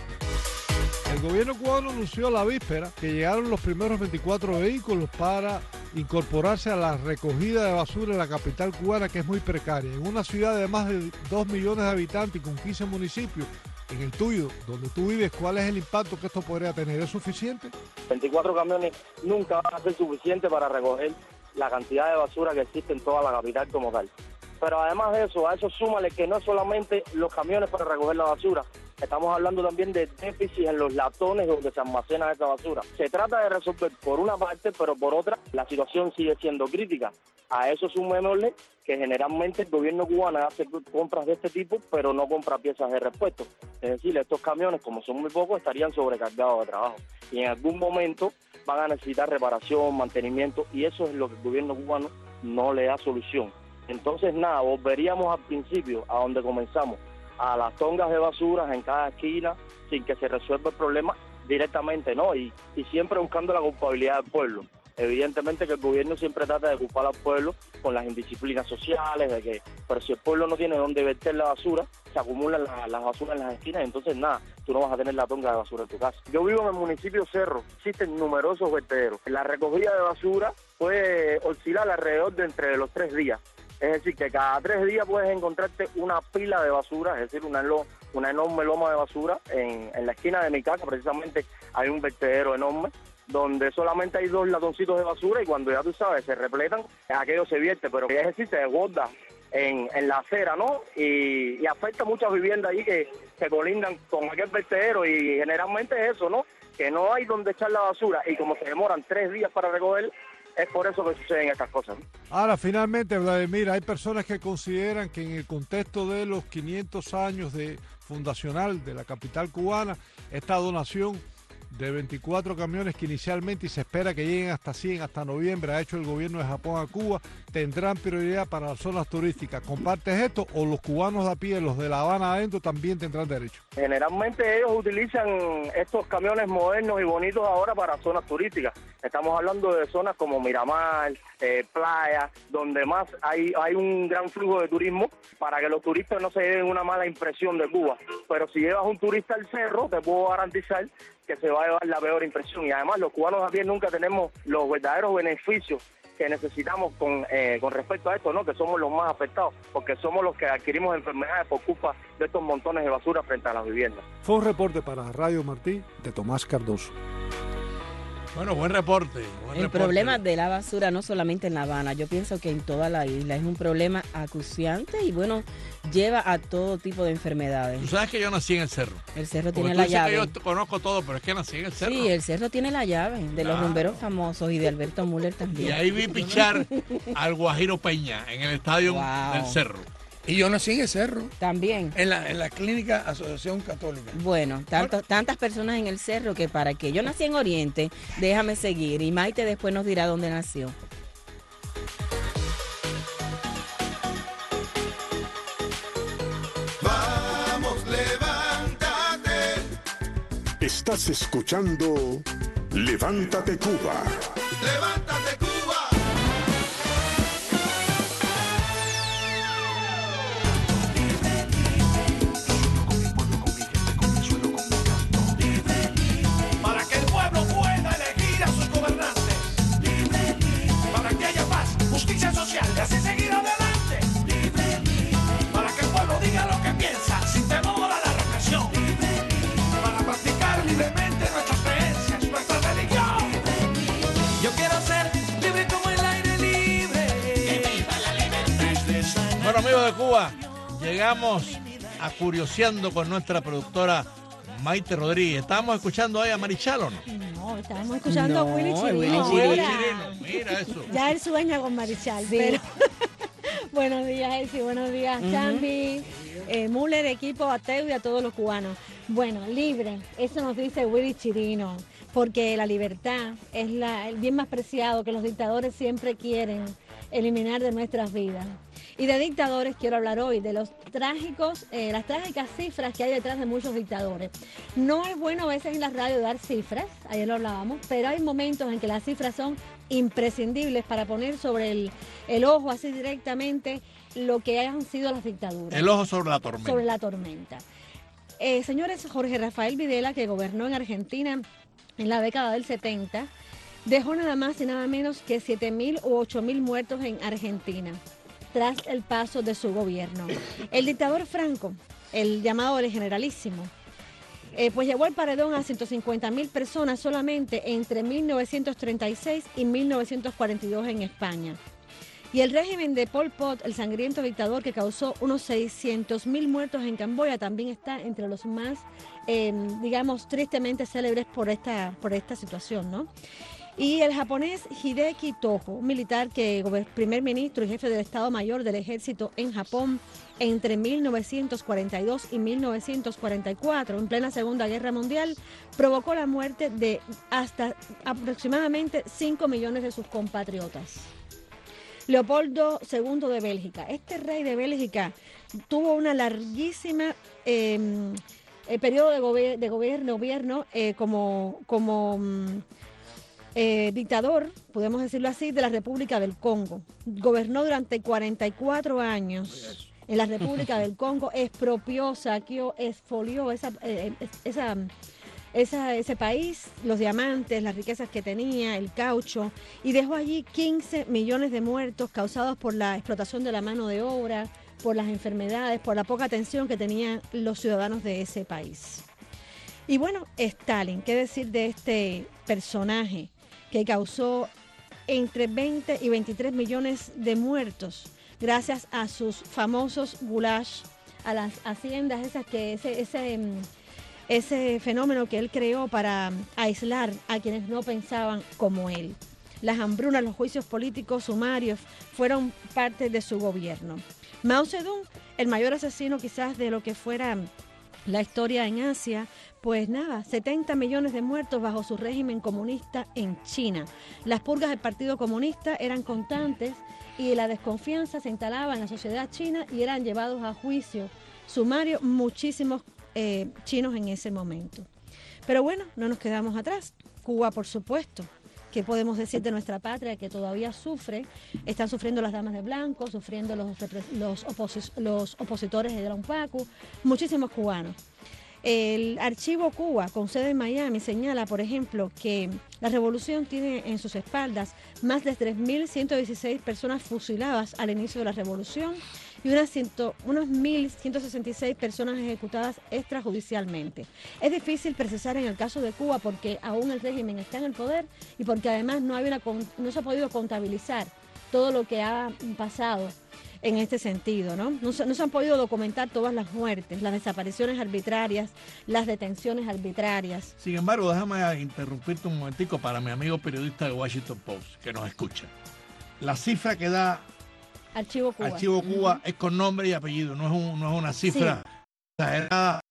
El gobierno cubano anunció la víspera que llegaron los primeros 24 vehículos para incorporarse a la recogida de basura en la capital cubana, que es muy precaria. En una ciudad de más de 2 millones de habitantes y con 15 municipios, en el tuyo, donde tú vives, ¿cuál es el impacto que esto podría tener? ¿Es suficiente? 24 camiones nunca van a ser suficientes para recoger la cantidad de basura que existe en toda la capital como tal. Pero además de eso, a eso súmale que no es solamente los camiones para recoger la basura, estamos hablando también de déficit en los latones donde se almacena esa basura. Se trata de resolver por una parte, pero por otra la situación sigue siendo crítica. A eso sumémosle que generalmente el gobierno cubano hace compras de este tipo, pero no compra piezas de repuesto. Es decir, estos camiones, como son muy pocos, estarían sobrecargados de trabajo. Y en algún momento van a necesitar reparación, mantenimiento, y eso es lo que el gobierno cubano no le da solución. Entonces, nada, volveríamos al principio, a donde comenzamos, a las tongas de basura en cada esquina, sin que se resuelva el problema directamente, ¿no? Y siempre buscando la culpabilidad del pueblo. Evidentemente que el gobierno siempre trata de culpar al pueblo con las indisciplinas sociales, pero si el pueblo no tiene dónde verter la basura, se acumulan las basuras en las esquinas, entonces nada, tú no vas a tener la tonga de basura en tu casa. Yo vivo en el municipio Cerro, existen numerosos vertederos. La recogida de basura puede oscilar alrededor de entre los 3 días. Es decir, que cada 3 días puedes encontrarte una pila de basura, es decir, una enorme loma de basura. En la esquina de mi casa, precisamente, hay un vertedero enorme, donde solamente hay 2 latoncitos de basura y cuando ya tú sabes, se repletan, aquello se vierte, pero es decir, se desborda en la acera, ¿no? Y afecta muchas viviendas ahí que colindan con aquel vertedero y generalmente es eso, ¿no? Que no hay donde echar la basura y como se demoran 3 días para recoger, es por eso que suceden estas cosas. Ahora, finalmente, Vladimir, hay personas que consideran que en el contexto de los 500 años de fundacional de la capital cubana, esta donación de 24 camiones que inicialmente y se espera que lleguen hasta 100 hasta noviembre, ha hecho el gobierno de Japón a Cuba, tendrán prioridad para las zonas turísticas. ¿Compartes esto o los cubanos de a pie, los de La Habana adentro, también tendrán derecho? Generalmente ellos utilizan estos camiones modernos y bonitos ahora para zonas turísticas. Estamos hablando de zonas como Miramar, playas, donde más hay un gran flujo de turismo para que los turistas no se lleven una mala impresión de Cuba. Pero si llevas un turista al cerro, te puedo garantizar que se va a llevar la peor impresión. Y además los cubanos a pie nunca tenemos los verdaderos beneficios que necesitamos con respecto a esto, ¿no? Que somos los más afectados, porque somos los que adquirimos enfermedades por culpa de estos montones de basura frente a las viviendas. Fue un reporte para Radio Martí de Tomás Cardoso. Bueno, buen reporte. El problema de la basura no solamente en La Habana, yo pienso que en toda la isla es un problema acuciante y bueno, lleva a todo tipo de enfermedades. Tú sabes que yo nací en el Cerro. El Cerro tiene la llave. Que yo conozco todo, pero es que nací en el Cerro. Sí, el Cerro tiene la llave de los rumberos famosos y de Alberto Müller también. Y ahí vi pichar al Guajiro Peña en el estadio del Cerro. Y yo nací en el Cerro. También. En la clínica Asociación Católica. Bueno, tantas personas en el Cerro que para que yo nací en Oriente, déjame seguir. Y Maite después nos dirá dónde nació. Vamos, levántate. Estás escuchando Levántate Cuba. Levántate Cuba. Para que el pueblo pueda elegir a sus gobernantes. Para que haya paz, justicia social y así seguir adelante. Bueno, amigos de Cuba, llegamos a Curioseando con nuestra productora Maite Rodríguez. ¿Estábamos escuchando ahí a Marichal o no? No, estábamos escuchando a Willy Chirino. Willy Chirino, mira eso. Ya él sueña con Marichal, pero... Buenos días, Elsie, buenos días, Chambi, Müller, equipo, Ateo y a todos los cubanos. Bueno, libre, eso nos dice Willy Chirino, porque la libertad es el bien más preciado que los dictadores siempre quieren eliminar de nuestras vidas. Y de dictadores quiero hablar hoy, de las trágicas cifras que hay detrás de muchos dictadores. No es bueno a veces en la radio dar cifras, ayer lo hablábamos, pero hay momentos en que las cifras son imprescindibles para poner sobre el ojo así directamente lo que hayan sido las dictaduras. El ojo sobre la tormenta. Sobre la tormenta. Señores, Jorge Rafael Videla, que gobernó en Argentina en la década del 70, dejó nada más y nada menos que 7.000 u 8.000 muertos en Argentina tras el paso de su gobierno. El dictador Franco, el llamado el generalísimo, pues llevó al paredón a 150.000 personas solamente entre 1936 y 1942 en España. Y el régimen de Pol Pot, el sangriento dictador que causó unos 600.000 muertos en Camboya, también está entre los más, digamos, tristemente célebres por esta situación, ¿no? Y el japonés Hideki Tojo, un militar que primer ministro y jefe del Estado Mayor del Ejército en Japón entre 1942 y 1944, en plena Segunda Guerra Mundial, provocó la muerte de hasta aproximadamente 5 millones de sus compatriotas. Leopoldo II de Bélgica. Este rey de Bélgica tuvo una larguísima periodo de gobierno como dictador, podemos decirlo así, de la República del Congo. Gobernó durante 44 años en la República del Congo, expropió, saqueó, expolió ese país, los diamantes, las riquezas que tenía, el caucho, y dejó allí 15 millones de muertos causados por la explotación de la mano de obra, por las enfermedades, por la poca atención que tenían los ciudadanos de ese país. Y bueno, Stalin, ¿qué decir de este personaje que causó entre 20 y 23 millones de muertos gracias a sus famosos gulags, a las haciendas esas que ese fenómeno que él creó para aislar a quienes no pensaban como él? Las hambrunas, los juicios políticos sumarios fueron parte de su gobierno. Mao Zedong, el mayor asesino quizás de lo que fuera la historia en Asia, pues nada, 70 millones de muertos bajo su régimen comunista en China. Las purgas del Partido Comunista eran constantes y la desconfianza se instalaba en la sociedad china y eran llevados a juicio sumario muchísimos chinos en ese momento. Pero bueno, no nos quedamos atrás. Cuba, por supuesto. ¿Qué podemos decir de nuestra patria que todavía sufre? Están sufriendo las damas de blanco, sufriendo los opositores de Gran Pacu, muchísimos cubanos. El Archivo Cuba, con sede en Miami, señala, por ejemplo, que la revolución tiene en sus espaldas más de 3.116 personas fusiladas al inicio de la revolución y unas 1.166 personas ejecutadas extrajudicialmente. Es difícil precisar en el caso de Cuba porque aún el régimen está en el poder y porque además no se ha podido contabilizar todo lo que ha pasado en este sentido, ¿no? No se han podido documentar todas las muertes, las desapariciones arbitrarias, las detenciones arbitrarias. Sin embargo, déjame interrumpirte un momentico para mi amigo periodista de Washington Post, que nos escucha. La cifra que da Archivo Cuba es con nombre y apellido, no es una cifra exagerada.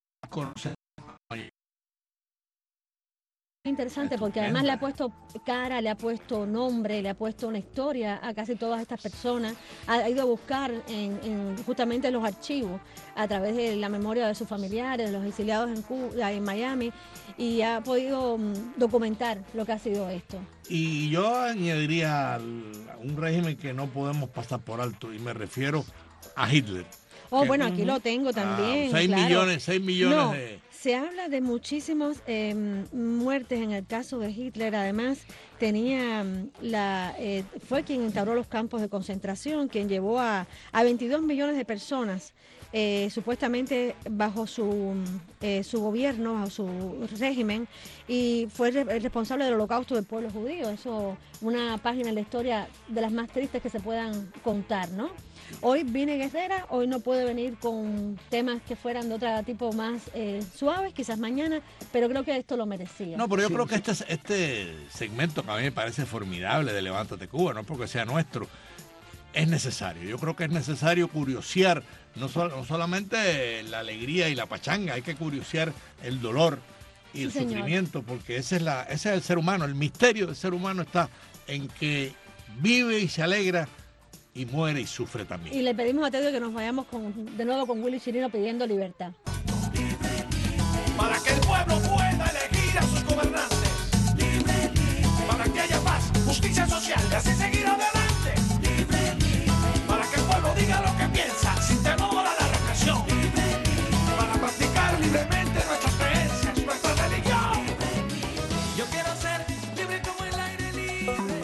Interesante porque además le ha puesto cara, le ha puesto nombre, le ha puesto una historia a casi todas estas personas. Ha ido a buscar justamente los archivos a través de la memoria de sus familiares, de los exiliados en Cuba, en Miami, y ha podido documentar lo que ha sido esto. Y yo añadiría a un régimen que no podemos pasar por alto, y me refiero a Hitler. Oh, bueno, aquí lo tengo también. 6 claro. 6 millones No, de... Se habla de muchísimas muertes en el caso de Hitler. Además, tenía fue quien instauró los campos de concentración, quien llevó a 22 millones de personas supuestamente bajo su gobierno, bajo su régimen, y fue el responsable del holocausto del pueblo judío. Eso, una página en la historia de las más tristes que se puedan contar, ¿no? Hoy viene Guerrera, hoy no puede venir con temas que fueran de otro tipo más suaves, quizás mañana, pero creo que esto lo merecía. No, pero yo creo que este segmento que a mí me parece formidable de Levántate Cuba, no porque sea nuestro, es necesario. Yo creo que es necesario curiosear, no solamente la alegría y la pachanga, hay que curiosear el dolor y el sufrimiento, porque ese es el ser humano. El misterio del ser humano está en que vive y se alegra y muere y sufre también. Y le pedimos a Teudo que nos vayamos de nuevo con Willy Chirino pidiendo libertad. Para que el pueblo pueda elegir a sus gobernantes. Para que haya paz, justicia social y así seguir adelante. Para que el pueblo diga lo que piensa sin temor a la represión. Para practicar libremente nuestras creencias, nuestra religión. Yo quiero ser libre como el aire libre.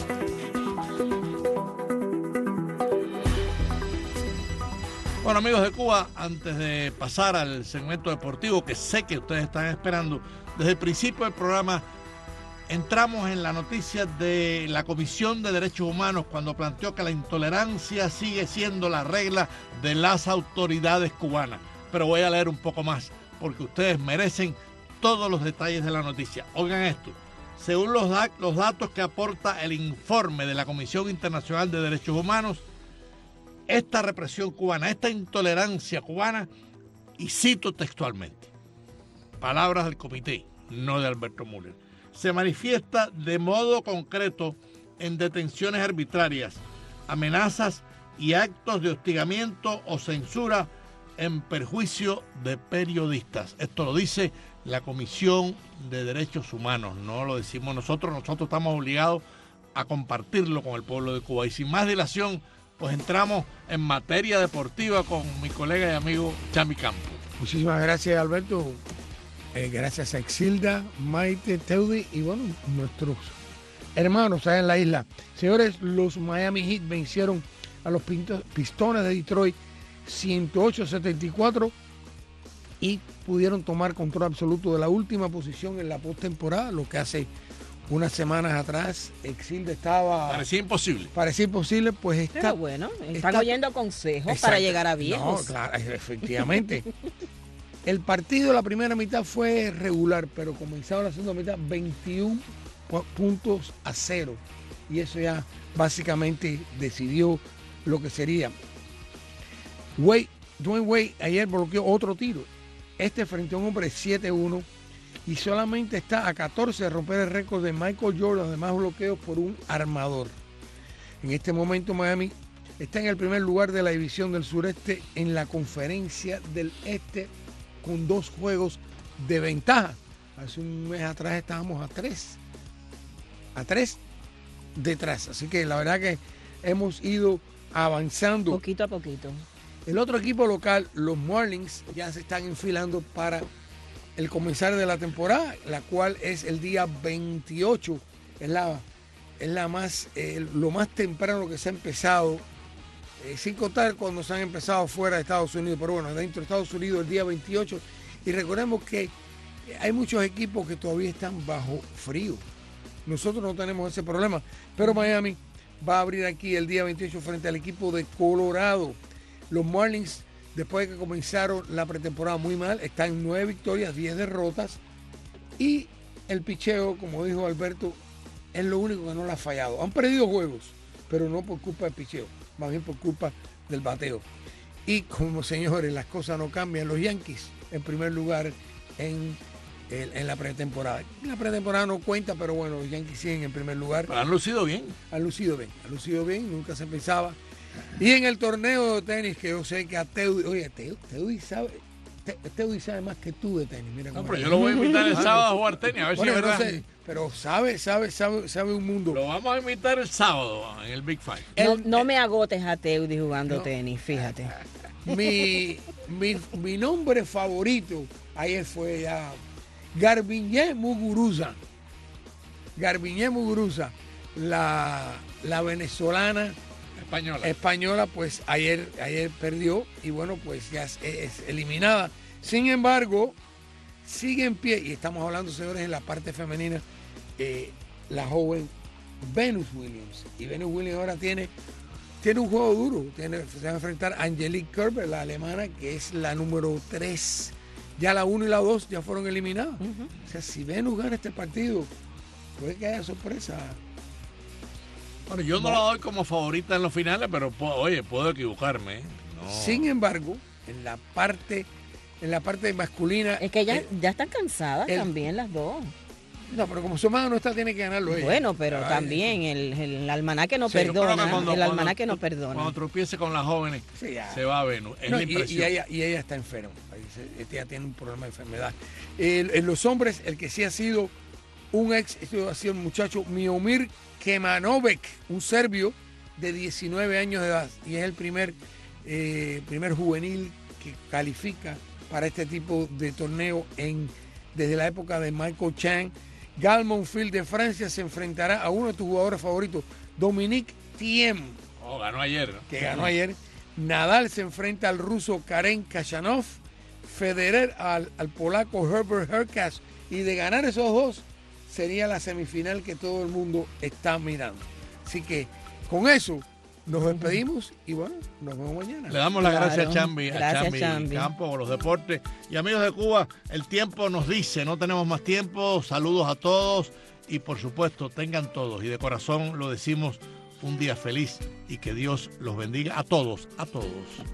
Bueno, amigos de Cuba, antes de pasar al segmento deportivo que sé que ustedes están esperando, desde el principio del programa entramos en la noticia de la Comisión de Derechos Humanos cuando planteó que la intolerancia sigue siendo la regla de las autoridades cubanas. Pero voy a leer un poco más porque ustedes merecen todos los detalles de la noticia. Oigan esto, según los datos que aporta el informe de la Comisión Internacional de Derechos Humanos, esta represión cubana, esta intolerancia cubana, y cito textualmente, palabras del comité, no de Alberto Müller, se manifiesta de modo concreto en detenciones arbitrarias, amenazas y actos de hostigamiento o censura en perjuicio de periodistas. Esto lo dice la Comisión de Derechos Humanos, no lo decimos nosotros estamos obligados a compartirlo con el pueblo de Cuba. Y sin más dilación, pues entramos en materia deportiva con mi colega y amigo Chami Campos. Muchísimas gracias, Alberto. Gracias a Exilda, Maite, Teudi y bueno, nuestros hermanos allá en la isla. Señores, los Miami Heat vencieron a los Pistones de Detroit 108-74 y pudieron tomar control absoluto de la última posición en la postemporada, lo que hace unas semanas atrás Exilda estaba... Parecía imposible. Pero Pues está... bueno, están oyendo consejos para llegar a viejos. No, claro, efectivamente. El partido de la primera mitad fue regular, pero comenzaba la segunda mitad 21 puntos a 0. Y eso ya básicamente decidió lo que sería. Dwayne Wade ayer bloqueó otro tiro. Frente a un hombre 7-1. Y solamente está a 14 de romper el récord de Michael Jordan de más bloqueos por un armador. En este momento Miami está en el primer lugar de la división del sureste en la conferencia del este con 2 juegos de ventaja. Hace un mes atrás estábamos a 3 detrás. Así que la verdad que hemos ido avanzando. Poquito a poquito. El otro equipo local, los Marlins, ya se están enfilando para el comenzar de la temporada, la cual es el día 28, es lo más temprano que se ha empezado, sin contar cuando se han empezado fuera de Estados Unidos, pero bueno, dentro de Estados Unidos el día 28, y recordemos que hay muchos equipos que todavía están bajo frío. Nosotros no tenemos ese problema, pero Miami va a abrir aquí el día 28 frente al equipo de Colorado. Los Marlins, después de que comenzaron la pretemporada muy mal, están en 9 victorias, 10 derrotas. Y el picheo, como dijo Alberto, es lo único que no le ha fallado. Han perdido juegos, pero no por culpa del picheo, más bien por culpa del bateo. Y como señores, las cosas no cambian. Los Yankees en primer lugar en la pretemporada. La pretemporada no cuenta, pero bueno, los Yankees siguen en primer lugar. Pero han lucido bien. Han lucido bien, nunca se pensaba. Y en el torneo de tenis, que yo sé que a Teudi sabe más que tú de tenis. Mira, no, pero yo lo voy a invitar el sábado a jugar tenis, a ver si es verdad. No sé, pero sabe un mundo. Lo vamos a invitar el sábado en el Big Five. No me agotes a Teudi jugando tenis, fíjate. Mi nombre favorito ayer fue ya Garbiñe Muguruza. Garbiñe Muguruza, la venezolana española, pues ayer perdió y bueno, pues ya es eliminada. Sin embargo, sigue en pie, y estamos hablando, señores, en la parte femenina, la joven Venus Williams. Y Venus Williams ahora tiene un juego duro. Se va a enfrentar a Angelique Kerber, la alemana, que es la número 3. Ya la 1 y la 2 ya fueron eliminadas. O sea, si Venus gana este partido, puede que haya sorpresa. Bueno, yo no la doy como favorita en los finales, pero puedo equivocarme. No. Sin embargo, en la parte masculina... Es que ya están cansadas también las dos. No, pero como su hermano no está, tiene que ganarlo ella. Bueno, pero también el almanaque no perdona. No perdona. Cuando tropiece con las jóvenes, se va a Venus. Es la impresión. Y ella está enferma. Ella tiene un problema de enfermedad. En los hombres, el que sí ha sido un ha sido el muchacho Miomir Kemanovic, un serbio de 19 años de edad. Y es el primer juvenil que califica para este tipo de torneo desde la época de Michael Chang. Gal Monfils de Francia se enfrentará a uno de tus jugadores favoritos, Dominique Thiem. Ganó ayer, ¿no? Que ganó ayer. Nadal se enfrenta al ruso Karen Khachanov. Federer al polaco Herbert Hurkacz. Y de ganar esos dos, sería la semifinal que todo el mundo está mirando. Así que con eso nos despedimos y bueno, nos vemos mañana. Le damos las gracias a Chambi Campo por los deportes. Y amigos de Cuba, el tiempo nos dice, no tenemos más tiempo. Saludos a todos y por supuesto tengan todos, y de corazón lo decimos, un día feliz y que Dios los bendiga a todos, a todos.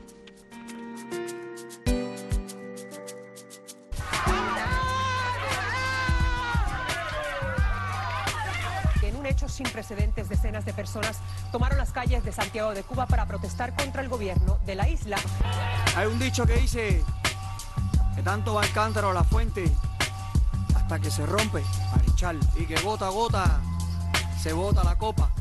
Hechos sin precedentes, decenas de personas tomaron las calles de Santiago de Cuba para protestar contra el gobierno de la isla. Hay un dicho que dice que tanto va el cántaro a la fuente hasta que se rompe, Marichal, y que gota a gota se bota la copa.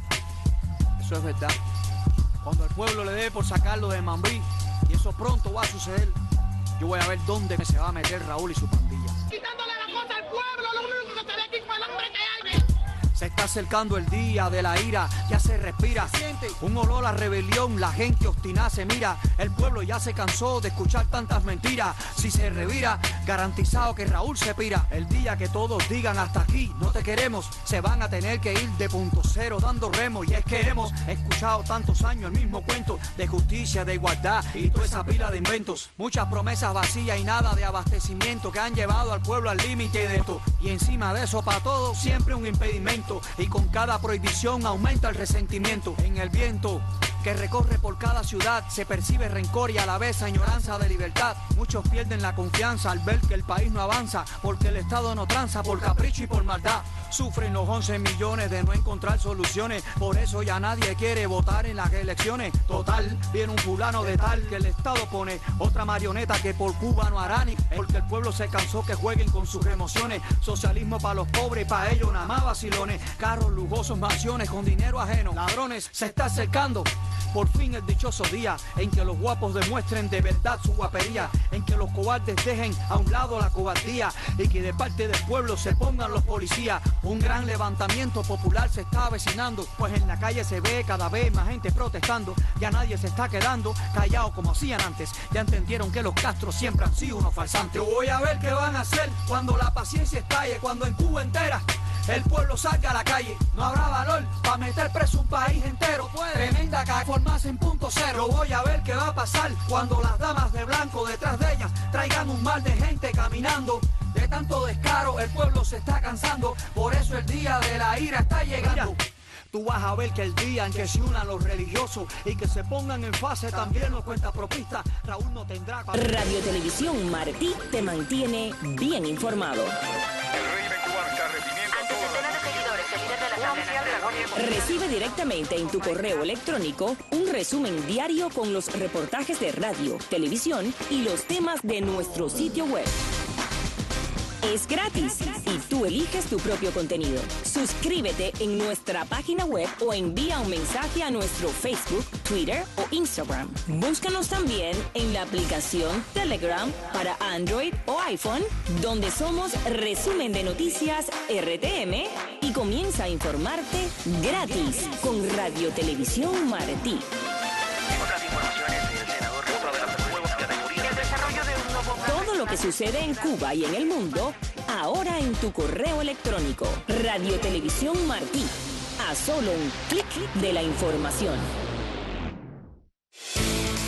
Eso es verdad. Cuando el pueblo le dé por sacarlo de Mambrí, y eso pronto va a suceder, yo voy a ver dónde se va a meter Raúl y su pandilla. Quitándole la cosa al pueblo, lo único que se ve aquí fue el hambre que hay. Se está acercando el día de la ira, ya se respira, siente un olor a rebelión, la gente obstinada se mira, el pueblo ya se cansó de escuchar tantas mentiras, si se revira, garantizado que Raúl se pira, el día que todos digan hasta aquí, no te queremos, se van a tener que ir de punto cero dando remo, y es que hemos escuchado tantos años el mismo cuento de justicia, de igualdad y toda esa pila de inventos, muchas promesas vacías y nada de abastecimiento que han llevado al pueblo al límite de esto, y encima de eso para todo siempre un impedimento. Y con cada prohibición aumenta el resentimiento. En el viento que recorre por cada ciudad se percibe rencor y a la vez añoranza de libertad. Muchos pierden la confianza al ver que el país no avanza, porque el Estado no tranza por capricho y por maldad. Sufren los 11 millones de no encontrar soluciones, por eso ya nadie quiere votar en las elecciones. Total, viene un fulano de tal que el Estado pone otra marioneta que por Cuba no hará ni, porque el pueblo se cansó que jueguen con sus emociones. Socialismo para los pobres, para ellos nada más vacilones. Carros lujosos, mansiones con dinero ajeno. Ladrones, se está acercando por fin el dichoso día en que los guapos demuestren de verdad su guapería, en que los cobardes dejen a un lado la cobardía y que de parte del pueblo se pongan los policías. Un gran levantamiento popular se está avecinando, pues en la calle se ve cada vez más gente protestando. Ya nadie se está quedando callado como hacían antes, ya entendieron que los Castro siempre han sido unos falsantes. Yo voy a ver qué van a hacer cuando la paciencia estalle, cuando en Cuba entera el pueblo salga a la calle. No habrá valor para meter preso un país entero. Tremenda calle, formarse en punto cero. Yo voy a ver qué va a pasar cuando las damas de blanco detrás de ellas traigan un mar de gente caminando. De tanto descaro el pueblo se está cansando, por eso el día de la ira está llegando. Tú vas a ver que el día en que se unan los religiosos y que se pongan en fase también los cuentapropistas, Raúl no tendrá... Radio Televisión Martí te mantiene bien informado. Recibe directamente en tu correo electrónico un resumen diario con los reportajes de radio, televisión y los temas de nuestro sitio web. Es gratis y tú eliges tu propio contenido. Suscríbete en nuestra página web o envía un mensaje a nuestro Facebook, Twitter o Instagram. Búscanos también en la aplicación Telegram para Android o iPhone, donde somos Resumen de Noticias RTM, y comienza a informarte gratis con Radio Televisión Martí. Todo lo que sucede en Cuba y en el mundo, ahora en tu correo electrónico. Radio Televisión Martí. A solo un clic de la información.